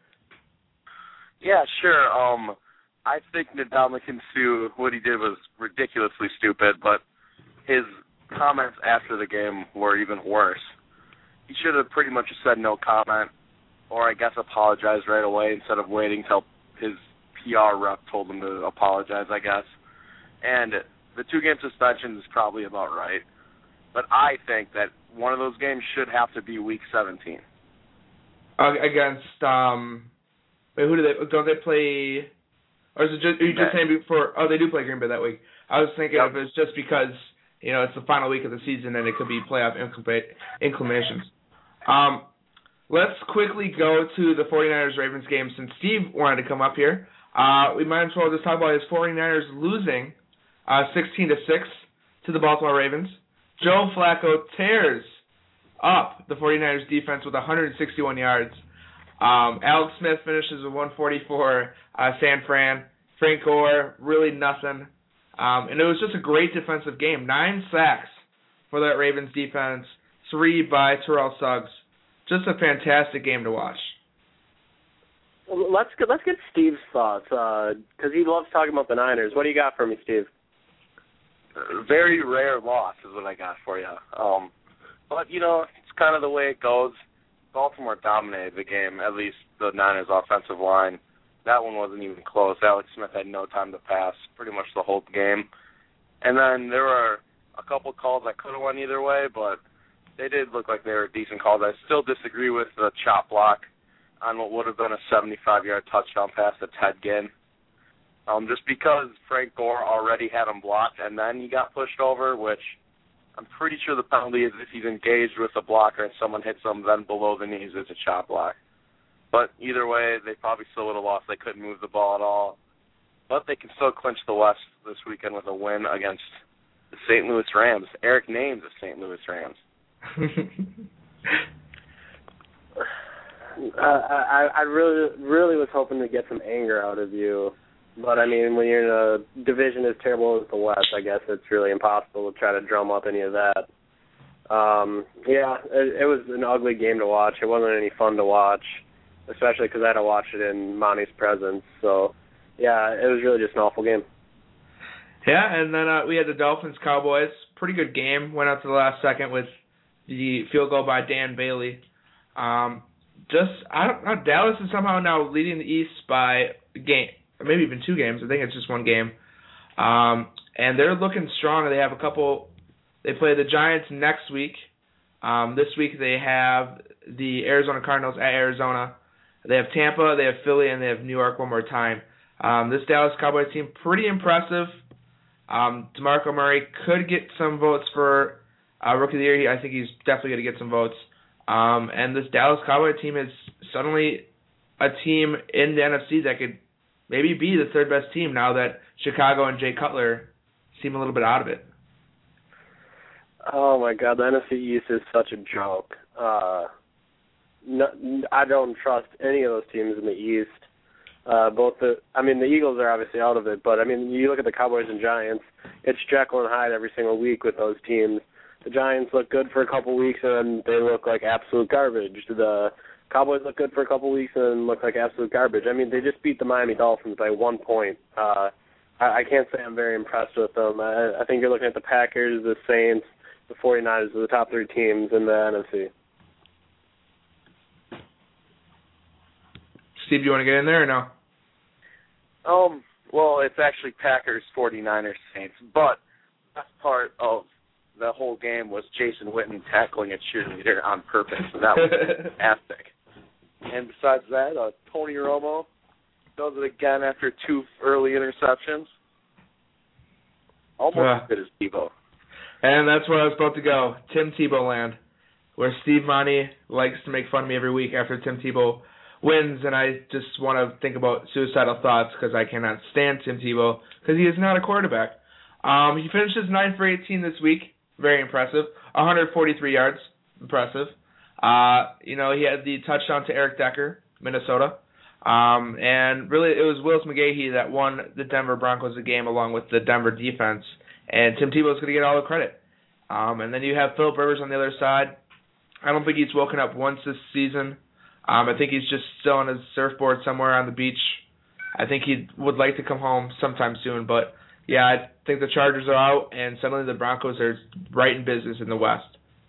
E: Yeah, sure. Um, I think Ndamukong Suh, what he did was ridiculously stupid, but his comments after the game were even worse. He should have pretty much said no comment, or I guess apologized right away instead of waiting till his P R rep told him to apologize, I guess. And the two-game suspension is probably about right. But I think that one of those games should have to be Week seventeen.
B: Uh, against, um, wait, who do they, don't they play, or is it just, are you just saying before, oh, they do play Green Bay that week. I was thinking
E: Yep.
B: if it's just because, you know, it's the final week of the season and it could be playoff inclinations. Um, let's quickly go to the 49ers-Ravens game since Steve wanted to come up here. Uh, we might as well just talk about his 49ers losing uh, sixteen to six to the Baltimore Ravens. Joe Flacco tears up the 49ers defense with one hundred sixty-one yards. Um, Alex Smith finishes with one forty-four. Uh, San Fran. Frank Gore, really nothing. Um, and it was just a great defensive game. Nine sacks for that Ravens defense. Three by Terrell Suggs. Just a fantastic game to watch.
C: Let's get, let's get Steve's thoughts, because uh, he loves talking about the Niners. What do you got for me, Steve?
E: Very rare loss is what I got for you. Um, but, you know, it's kind of the way it goes. Baltimore dominated the game, at least the Niners' offensive line. That one wasn't even close. Alex Smith had no time to pass pretty much the whole game. And then there were a couple calls that could have went either way, but they did look like they were decent calls. I still disagree with the chop block on what would have been a seventy-five-yard touchdown pass to Ted Ginn. Um, just because Frank Gore already had him blocked and then he got pushed over, which I'm pretty sure the penalty is if he's engaged with a blocker and someone hits him, then below the knees it's a chop block. But either way, they probably still would have lost. They couldn't move the ball at all. But they can still clinch the West this weekend with a win against the Saint Louis Rams. Eric names the Saint Louis Rams.
C: Uh, I, I really, really was hoping to get some anger out of you, but I mean, when you're in a division as terrible as the West, I guess it's really impossible to try to drum up any of that. Um, yeah, it, it was an ugly game to watch. It wasn't any fun to watch, especially because I had to watch it in Monty's presence. So, yeah, it was really just an awful game.
B: Yeah, and then uh, we had the Dolphins-Cowboys. Pretty good game. Went out to the last second with the field goal by Dan Bailey. Um, just, I don't know, Dallas is somehow now leading the East by a game, or maybe even two games. I think it's just one game. Um, and they're looking strong. They have a couple, they play the Giants next week. Um, this week they have the Arizona Cardinals at Arizona. They have Tampa, they have Philly, and they have New York one more time. Um, this Dallas Cowboys team, pretty impressive. Um, DeMarco Murray could get some votes for uh, Rookie of the Year. I think he's definitely going to get some votes. Um, and this Dallas Cowboy team is suddenly a team in the N F C that could maybe be the third best team now that Chicago and Jay Cutler seem a little bit out of it.
C: Oh, my God, the N F C East is such a joke. Uh, no, I don't trust any of those teams in the East. Uh, both the, I mean, the Eagles are obviously out of it, but, I mean, you look at the Cowboys and Giants, it's Jekyll and Hyde every single week with those teams. The Giants look good for a couple weeks, and then they look like absolute garbage. The Cowboys look good for a couple weeks and then look like absolute garbage. I mean, they just beat the Miami Dolphins by one point. Uh, I, I can't say I'm very impressed with them. I, I think you're looking at the Packers, the Saints, the 49ers are the top three teams in the N F C.
B: Steve, do you want to get in there or no?
E: Um, well, it's actually Packers, 49ers, Saints, but that's part of the whole game was Jason Witten tackling a cheerleader on purpose. And that was fantastic. And besides that, uh, Tony Romo does it again after two early interceptions. Almost
B: uh,
E: as good as Tebow.
B: And that's where I was about to go, Tim Tebow land, where Steve Monty likes to make fun of me every week after Tim Tebow wins, and I just want to think about suicidal thoughts because I cannot stand Tim Tebow because he is not a quarterback. Um, he finishes nine for eighteen this week. Very impressive. one hundred forty-three yards. Impressive. Uh, you know, he had the touchdown to Eric Decker, Minnesota. Um, and really, it was Willis McGahee that won the Denver Broncos the game along with the Denver defense. And Tim Tebow's going to get all the credit. Um, and then you have Philip Rivers on the other side. I don't think he's woken up once this season. Um, I think he's just still on his surfboard somewhere on the beach. I think he would like to come home sometime soon. But, yeah, I think the Chargers are out, and suddenly the Broncos are right in business in the West.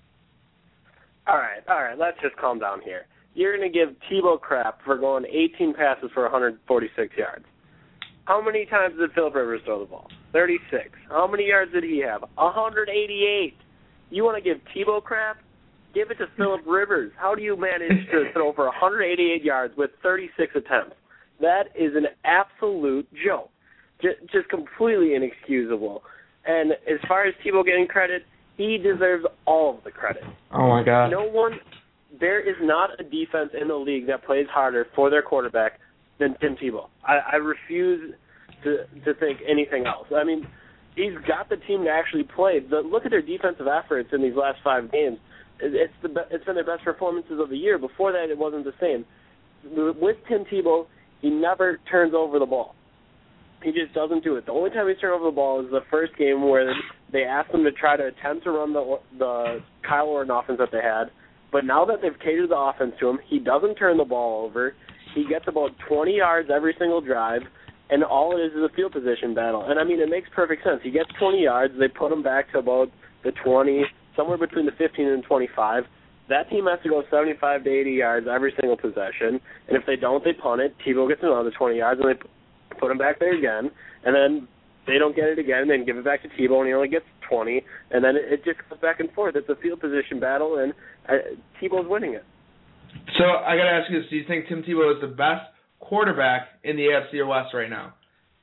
C: All right, all right, let's just calm down here. You're going to give Tebow crap for going eighteen passes for one hundred forty-six yards. How many times did Philip Rivers throw the ball? thirty-six. How many yards did he have? one hundred eighty-eight. You want to give Tebow crap? Give it to Philip Rivers. How do you manage to throw for one hundred eighty-eight yards with thirty-six attempts? That is an absolute joke. Just, just completely inexcusable. And as far as Tebow getting credit, he deserves all of the credit.
B: Oh, my God.
C: No one, there is not a defense in the league that plays harder for their quarterback than Tim Tebow. I, I refuse to to think anything else. I mean, he's got the team to actually play. The, look at their defensive efforts in these last five games. It, it's the it's been their best performances of the year. Before that, it wasn't the same. With Tim Tebow, he never turns over the ball. He just doesn't do it. The only time he's turned over the ball is the first game where they asked him to try to attempt to run the the Kyle Orton offense that they had. But now that they've catered the offense to him, he doesn't turn the ball over. He gets about twenty yards every single drive, and all it is is a field position battle. And, I mean, it makes perfect sense. He gets twenty yards. They put him back to about the twenty, somewhere between the fifteen and twenty-five. That team has to go seventy-five to eighty yards every single possession. And if they don't, they punt it. Tebow gets another twenty yards, and they put him back there again. And then they don't get it again, then give it back to Tebow, and he only gets twenty. And then it, it just goes back and forth. It's a field position battle, and uh, Tebow's winning it.
B: So I got to ask you this. Do you think Tim Tebow is the best quarterback in the A F C or West right now?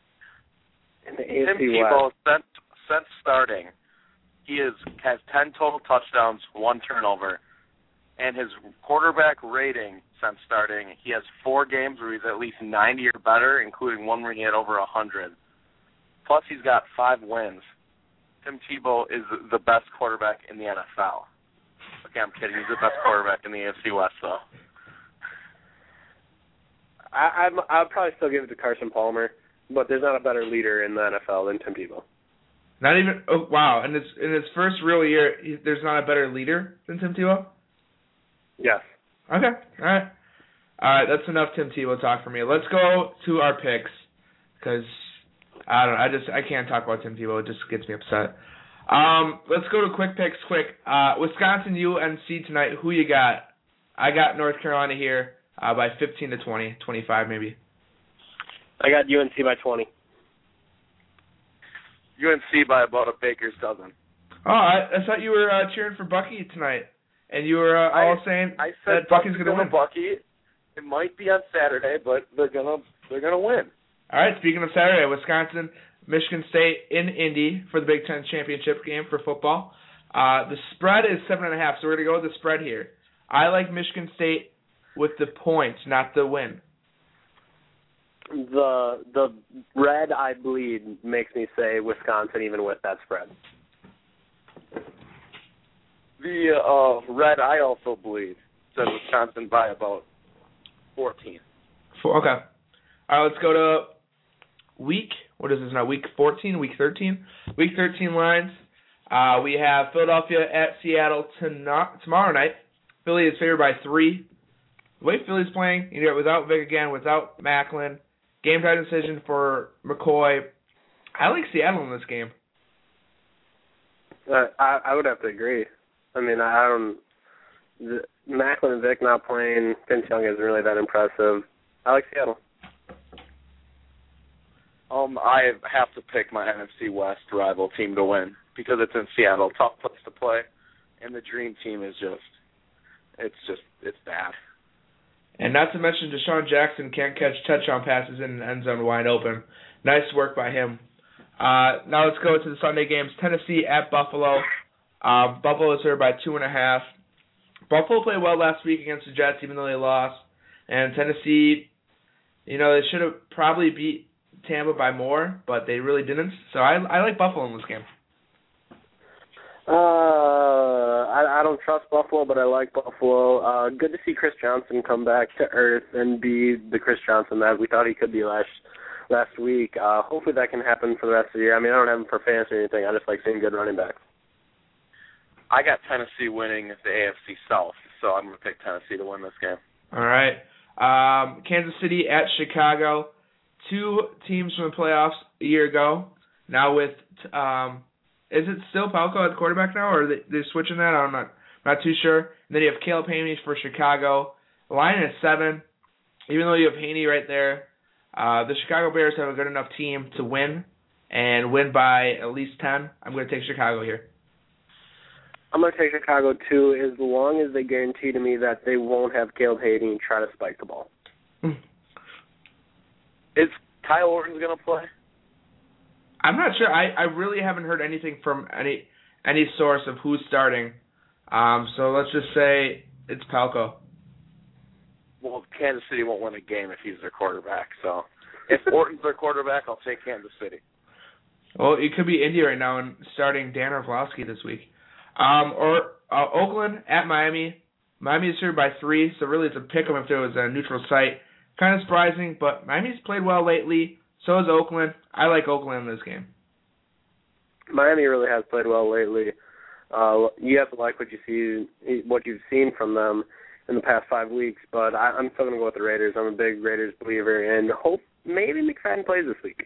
C: In the A F C
E: Tim
C: West.
E: Tebow, since, since starting, he is, has ten total touchdowns, one turnover. And his quarterback rating since starting, he has four games where he's at least ninety or better, including one where he had over one hundred. Plus, he's got five wins. Tim Tebow is the best quarterback in the N F L. Okay, I'm kidding. He's the best quarterback in the A F C West, though.
C: I, I'm, I'll probably still give it to Carson Palmer, but there's not a better leader in the N F L than Tim Tebow.
B: Not even. Oh, wow! In his in his first real year, he, there's not a better leader than Tim Tebow.
C: Yes.
B: Okay. All right. All right. That's enough Tim Tebow talk for me. Let's go to our picks because I don't know. I just I can't talk about Tim Tebow. It just gets me upset. Um, let's go to quick picks. Quick. Uh, Wisconsin U N C tonight. Who you got? I got North Carolina here uh, by fifteen to twenty, twenty-five maybe.
C: I got U N C by twenty.
E: U N C by about a baker's dozen.
B: Oh, I, I thought you were uh, cheering for Bucky tonight, and you were uh, all
E: I,
B: saying
E: I said
B: that Bucky's going to win.
E: Bucky. It might be on Saturday, but they're gonna they're gonna win.
B: All right. Speaking of Saturday, Wisconsin, Michigan State in Indy for the Big Ten championship game for football. Uh, the spread is seven and a half, so we're going to go with the spread here. I like Michigan State with the points, not the win.
C: The the red I bleed makes me say Wisconsin even with that spread.
E: The uh, red I also bleed says Wisconsin by about fourteen.
B: Four, okay. All right, let's go to week, what is this now, week fourteen, week thirteen? Week thirteen lines. Uh, we have Philadelphia at Seattle tonight, tomorrow night. Philly is favored by three. The way Philly's playing, you know, without Vic again, without Macklin, game time decision for McCoy. I like Seattle in this game.
C: Uh, I, I would have to agree. I mean, I don't. The, Macklin and Vic not playing. Vince Young isn't really that impressive. I like Seattle.
E: Um, I have to pick my N F C West rival team to win because it's in Seattle, tough place to play, and the dream team is just, it's just, it's bad.
B: And not to mention Deshaun Jackson can't catch touchdown passes in the end zone wide open. Nice work by him. Uh, now let's go to the Sunday games. Tennessee at Buffalo. Uh, Buffalo is here by two and a half. Buffalo played well last week against the Jets, even though they lost. And Tennessee, you know, they should have probably beat Tampa by more, but they really didn't. So I, I like Buffalo in this game.
C: Uh, I, I don't trust Buffalo, but I like Buffalo. Uh, good to see Chris Johnson come back to earth and be the Chris Johnson that we thought he could be last last week. Uh, hopefully that can happen for the rest of the year. I mean, I don't have him for fantasy or anything. I just like seeing good running backs.
E: I got Tennessee winning the A F C South, so I'm going to pick Tennessee to win this game.
B: All right. Um, Kansas City at Chicago. Two teams from the playoffs a year ago. Now with, um, is it still Palco at quarterback now, or are they, they're switching that? I'm not, not too sure. And then you have Caleb Haney for Chicago. The line is seven. Even though you have Haney right there, uh, the Chicago Bears have a good enough team to win and win by at least ten. I'm going to take Chicago here.
C: I'm going to take Chicago, too, as long as they guarantee to me that they won't have Caleb Haney try to spike the ball.
E: Is Kyle Orton going to play?
B: I'm not sure. I, I really haven't heard anything from any any source of who's starting. Um, so let's just say it's Palco.
E: Well, Kansas City won't win a game if he's their quarterback. So if Orton's their quarterback, I'll take Kansas City.
B: Well, it could be Indy right now and starting Dan Orlovsky this week. Um, or uh, Oakland at Miami. Miami is here by three, so really it's a pick 'em if there was a neutral site. Kind of surprising, but Miami's played well lately. So has Oakland. I like Oakland in this game.
C: Miami really has played well lately. Uh, you have to like what you see, what you've seen from them in the past five weeks. But I, I'm still going to go with the Raiders. I'm a big Raiders believer, and hope maybe McFadden plays this week.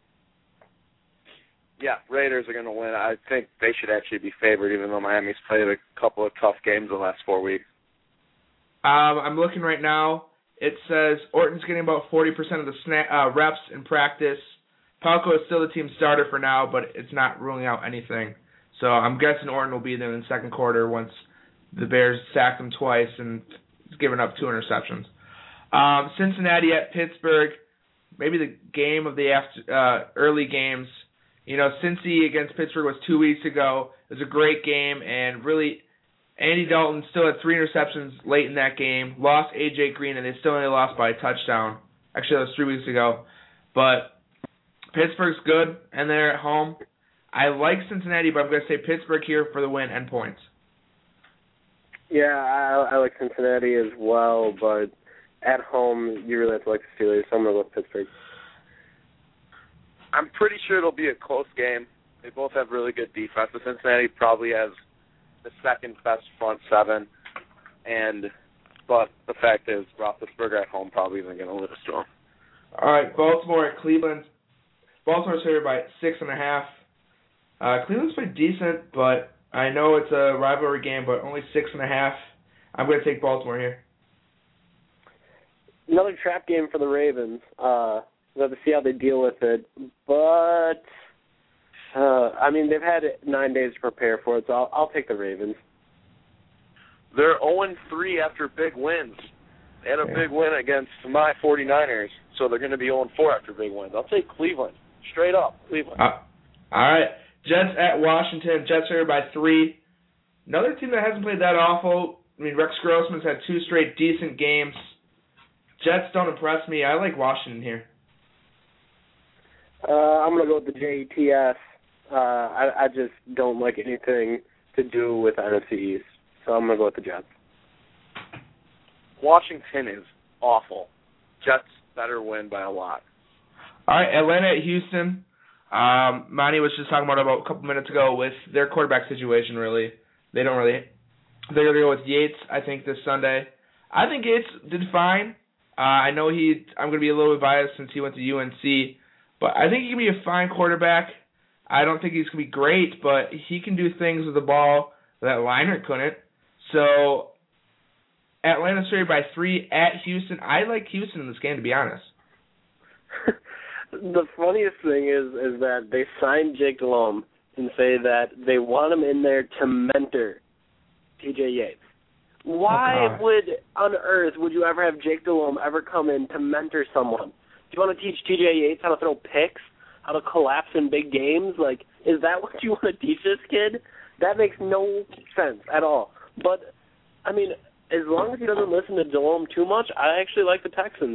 E: Yeah, Raiders are going to win. I think they should actually be favored, even though Miami's played a couple of tough games the last four weeks.
B: Um, I'm looking right now. It says Orton's getting about forty percent of the sna- uh, reps in practice. Palco is still the team starter for now, but it's not ruling out anything. So I'm guessing Orton will be there in the second quarter once the Bears sacked him twice and given up two interceptions. Um, Cincinnati at Pittsburgh, maybe the game of the after, uh, early games. You know, Cincy against Pittsburgh was two weeks ago. It was a great game, and really Andy Dalton still had three interceptions late in that game, lost A J Green, and they still only lost by a touchdown. Actually, that was three weeks ago. But Pittsburgh's good, and they're at home. I like Cincinnati, but I'm going to say Pittsburgh here for the win and points.
C: Yeah, I, I like Cincinnati as well, but at home, you really have to like the Steelers, so I'm going to go with Pittsburgh.
E: I'm pretty sure it'll be a close game. They both have really good defense. But Cincinnati probably has the second best front seven, and but the fact is Roethlisberger at home probably isn't going to lose to them.
B: All right, Baltimore at Cleveland. Baltimore's favored by six and a half. Uh, Cleveland's pretty decent, but I know it's a rivalry game, but only six and a half. I'm going to take Baltimore here.
C: Another trap game for the Ravens. Uh, we'll have to see how they deal with it, but uh, I mean they've had nine days to prepare for it, so I'll, I'll take the Ravens.
E: They're oh and three after big wins. They had a
B: Yeah.
E: big win against my 49ers, so they're going to be oh and four after big wins. I'll take Cleveland. Straight up, Cleveland.
B: Uh, all right. Jets at Washington. Jets are by three. Another team that hasn't played that awful. I mean, Rex Grossman's had two straight decent games. Jets don't impress me. I like Washington here.
C: Uh, I'm going to go with the J E T S. Uh, I, I just don't like anything to do with the N F C East, so I'm going to go with the Jets.
E: Washington is awful. Jets better win by a lot.
B: All right, Atlanta at Houston. Um, Monty was just talking about it about a couple minutes ago with their quarterback situation, really. They don't really – they're going to go with Yates, I think, this Sunday. I think Yates did fine. Uh, I know he – I'm going to be a little bit biased since he went to U N C, but I think he can be a fine quarterback. I don't think he's going to be great, but he can do things with the ball that Leinart couldn't. So Atlanta's favored by three at Houston. I like Houston in this game, to be honest.
C: The funniest thing is is that they signed Jake Delhomme and say that they want him in there to mentor T J Yates. Why
B: oh,
C: would on earth would you ever have Jake Delhomme ever come in to mentor someone? Do you want to teach T J Yates how to throw picks, how to collapse in big games? Like, is that what you want to teach this kid? That makes no sense at all. But, I mean, as long as he doesn't listen to Delhomme too much, I actually like the Texans.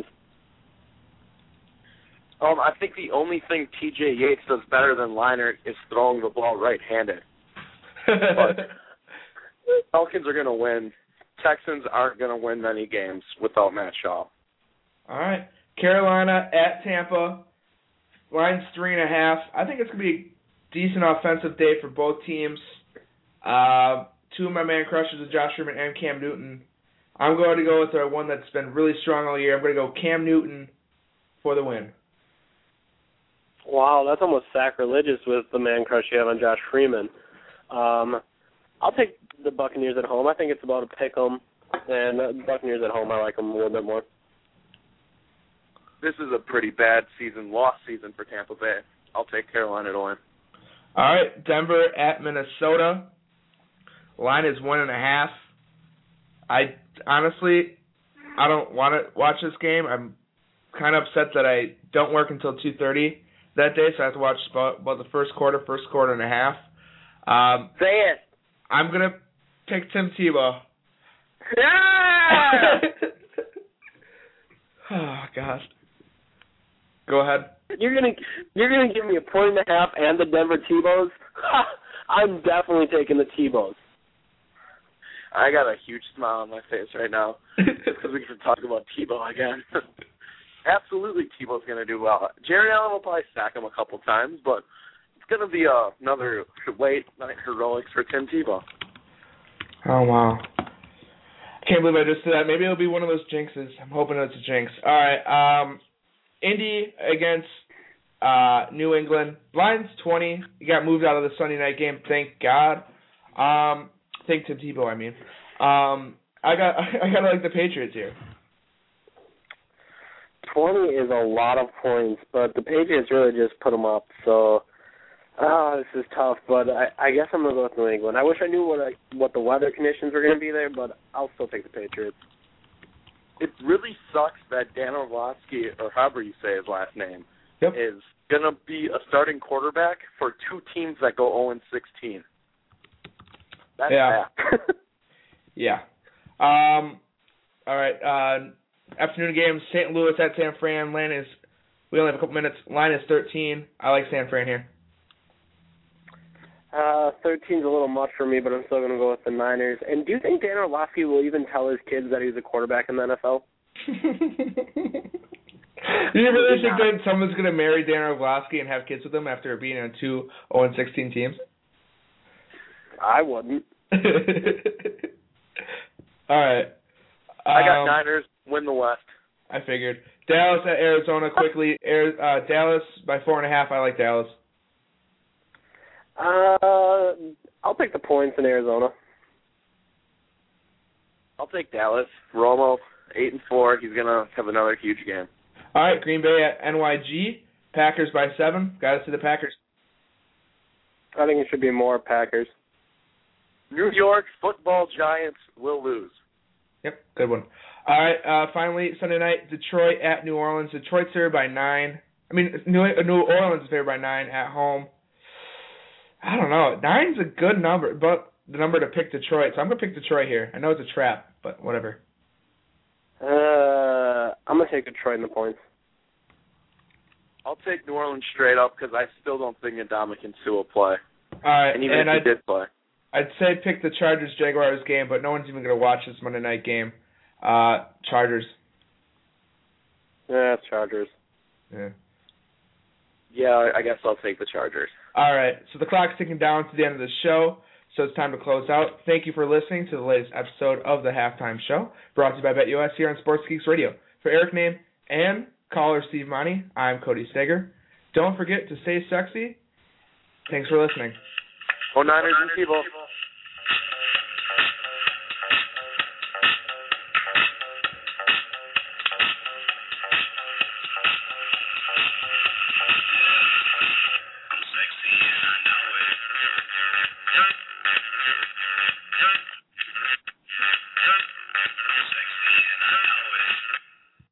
E: Um, I think the only thing T J Yates does better than Leinart is throwing the ball right-handed. But Falcons are going to win. Texans aren't going to win many games without Matt Shaw.
B: All right. Carolina at Tampa. Line's three and a half. I think it's going to be a decent offensive day for both teams. Uh, two of my man crushes are Josh Freeman and Cam Newton. I'm going to go with the one that's been really strong all year. I'm going to go Cam Newton for the win.
C: Wow, that's almost sacrilegious with the man crush you have on Josh Freeman. Um, I'll take the Buccaneers at home. I think it's about a pick 'em, and uh, Buccaneers at home, I like them a little bit more.
E: This is a pretty bad season, lost season for Tampa Bay. I'll take Carolina to win.
B: All right, Denver at Minnesota. Line is one and a half. I honestly, I don't want to watch this game. I'm kind of upset that I don't work until two thirty that day, so I have to watch about, about the first quarter, first quarter and a half. Um,
C: Say it.
B: I'm gonna pick Tim Tebow.
C: Yeah!
B: Oh gosh. Go ahead.
C: You're gonna you're gonna give me a point and a half and the Denver T-Bows? I'm definitely taking the T-Bows.
E: I got a huge smile on my face right now because we can talk about Tebow again. Absolutely, Tebow's going to do well. Jerry Allen will probably sack him a couple times, but it's going to be uh, another late night heroics for Tim Tebow.
B: Oh, wow. I can't believe I just did that. Maybe it'll be one of those jinxes. I'm hoping it's a jinx. All right. Um, Indy against uh, New England. Lions twenty. You got moved out of the Sunday night game. Thank God. Um, thank Tim Tebow, I mean. Um, I got I got to like the Patriots here.
C: twenty is a lot of points, but the Patriots really just put them up. So, oh, this is tough. But I, I guess I'm going to go with New England. I wish I knew what I, what the weather conditions were going to be there, but I'll still take the Patriots.
E: It really sucks that Dan Orlovsky, or however you say his last name,
B: yep.
E: is going to be a starting quarterback for two teams that go oh and sixteen. That's
B: yeah.
E: bad.
B: yeah. Um. All right. Uh, afternoon games, Saint Louis at San Fran. Line is, we only have a couple minutes. Line is thirteen. I like San Fran here.
C: Uh, thirteen's a little much for me, but I'm still going to go with the Niners. And do you think Dan Orlovsky will even tell his kids that he's a quarterback in the N F L?
B: Do you really think that someone's going to marry Dan Orlovsky and have kids with him after being on two oh and sixteen teams?
C: I wouldn't.
B: All right.
E: I got
B: um,
E: Niners, win the West.
B: I figured. Dallas at Arizona quickly. Air, uh, Dallas by four and a half. I like Dallas.
C: Uh, I'll take the points in Arizona.
E: I'll take Dallas. Romo, eight and four. He's gonna have another huge game.
B: All right, Green Bay at N Y G. Packers by seven. Got to see the Packers.
C: I think it should be more Packers.
E: New York Football Giants will lose.
B: Yep, good one. All right, uh, finally Sunday night, Detroit at New Orleans. Detroit's favored by nine. I mean, New New Orleans is favored by nine at home. I don't know. Nine's a good number, but the number to pick Detroit. So I'm going to pick Detroit here. I know it's a trap, but whatever.
C: Uh, I'm going to take Detroit in the points.
E: I'll take New Orleans straight up because I still don't think Ndamukong Suh will play.
B: All right,
E: and even
B: and
E: if he
B: I'd,
E: did play.
B: I'd say pick the Chargers-Jaguars game, but no one's even going to watch this Monday night game. Uh, Chargers.
C: Yeah, it's Chargers.
B: Yeah.
E: Yeah, I guess I'll take the Chargers.
B: All right, so the clock's ticking down to the end of the show, so it's time to close out. Thank you for listening to the latest episode of The Halftime Show, brought to you by BetUS here on Sports Geeks Radio. For Eric Name and caller Steve Monty, I'm Cody Steger. Don't forget to stay sexy. Thanks for listening.
E: Go Niners and T-Ball.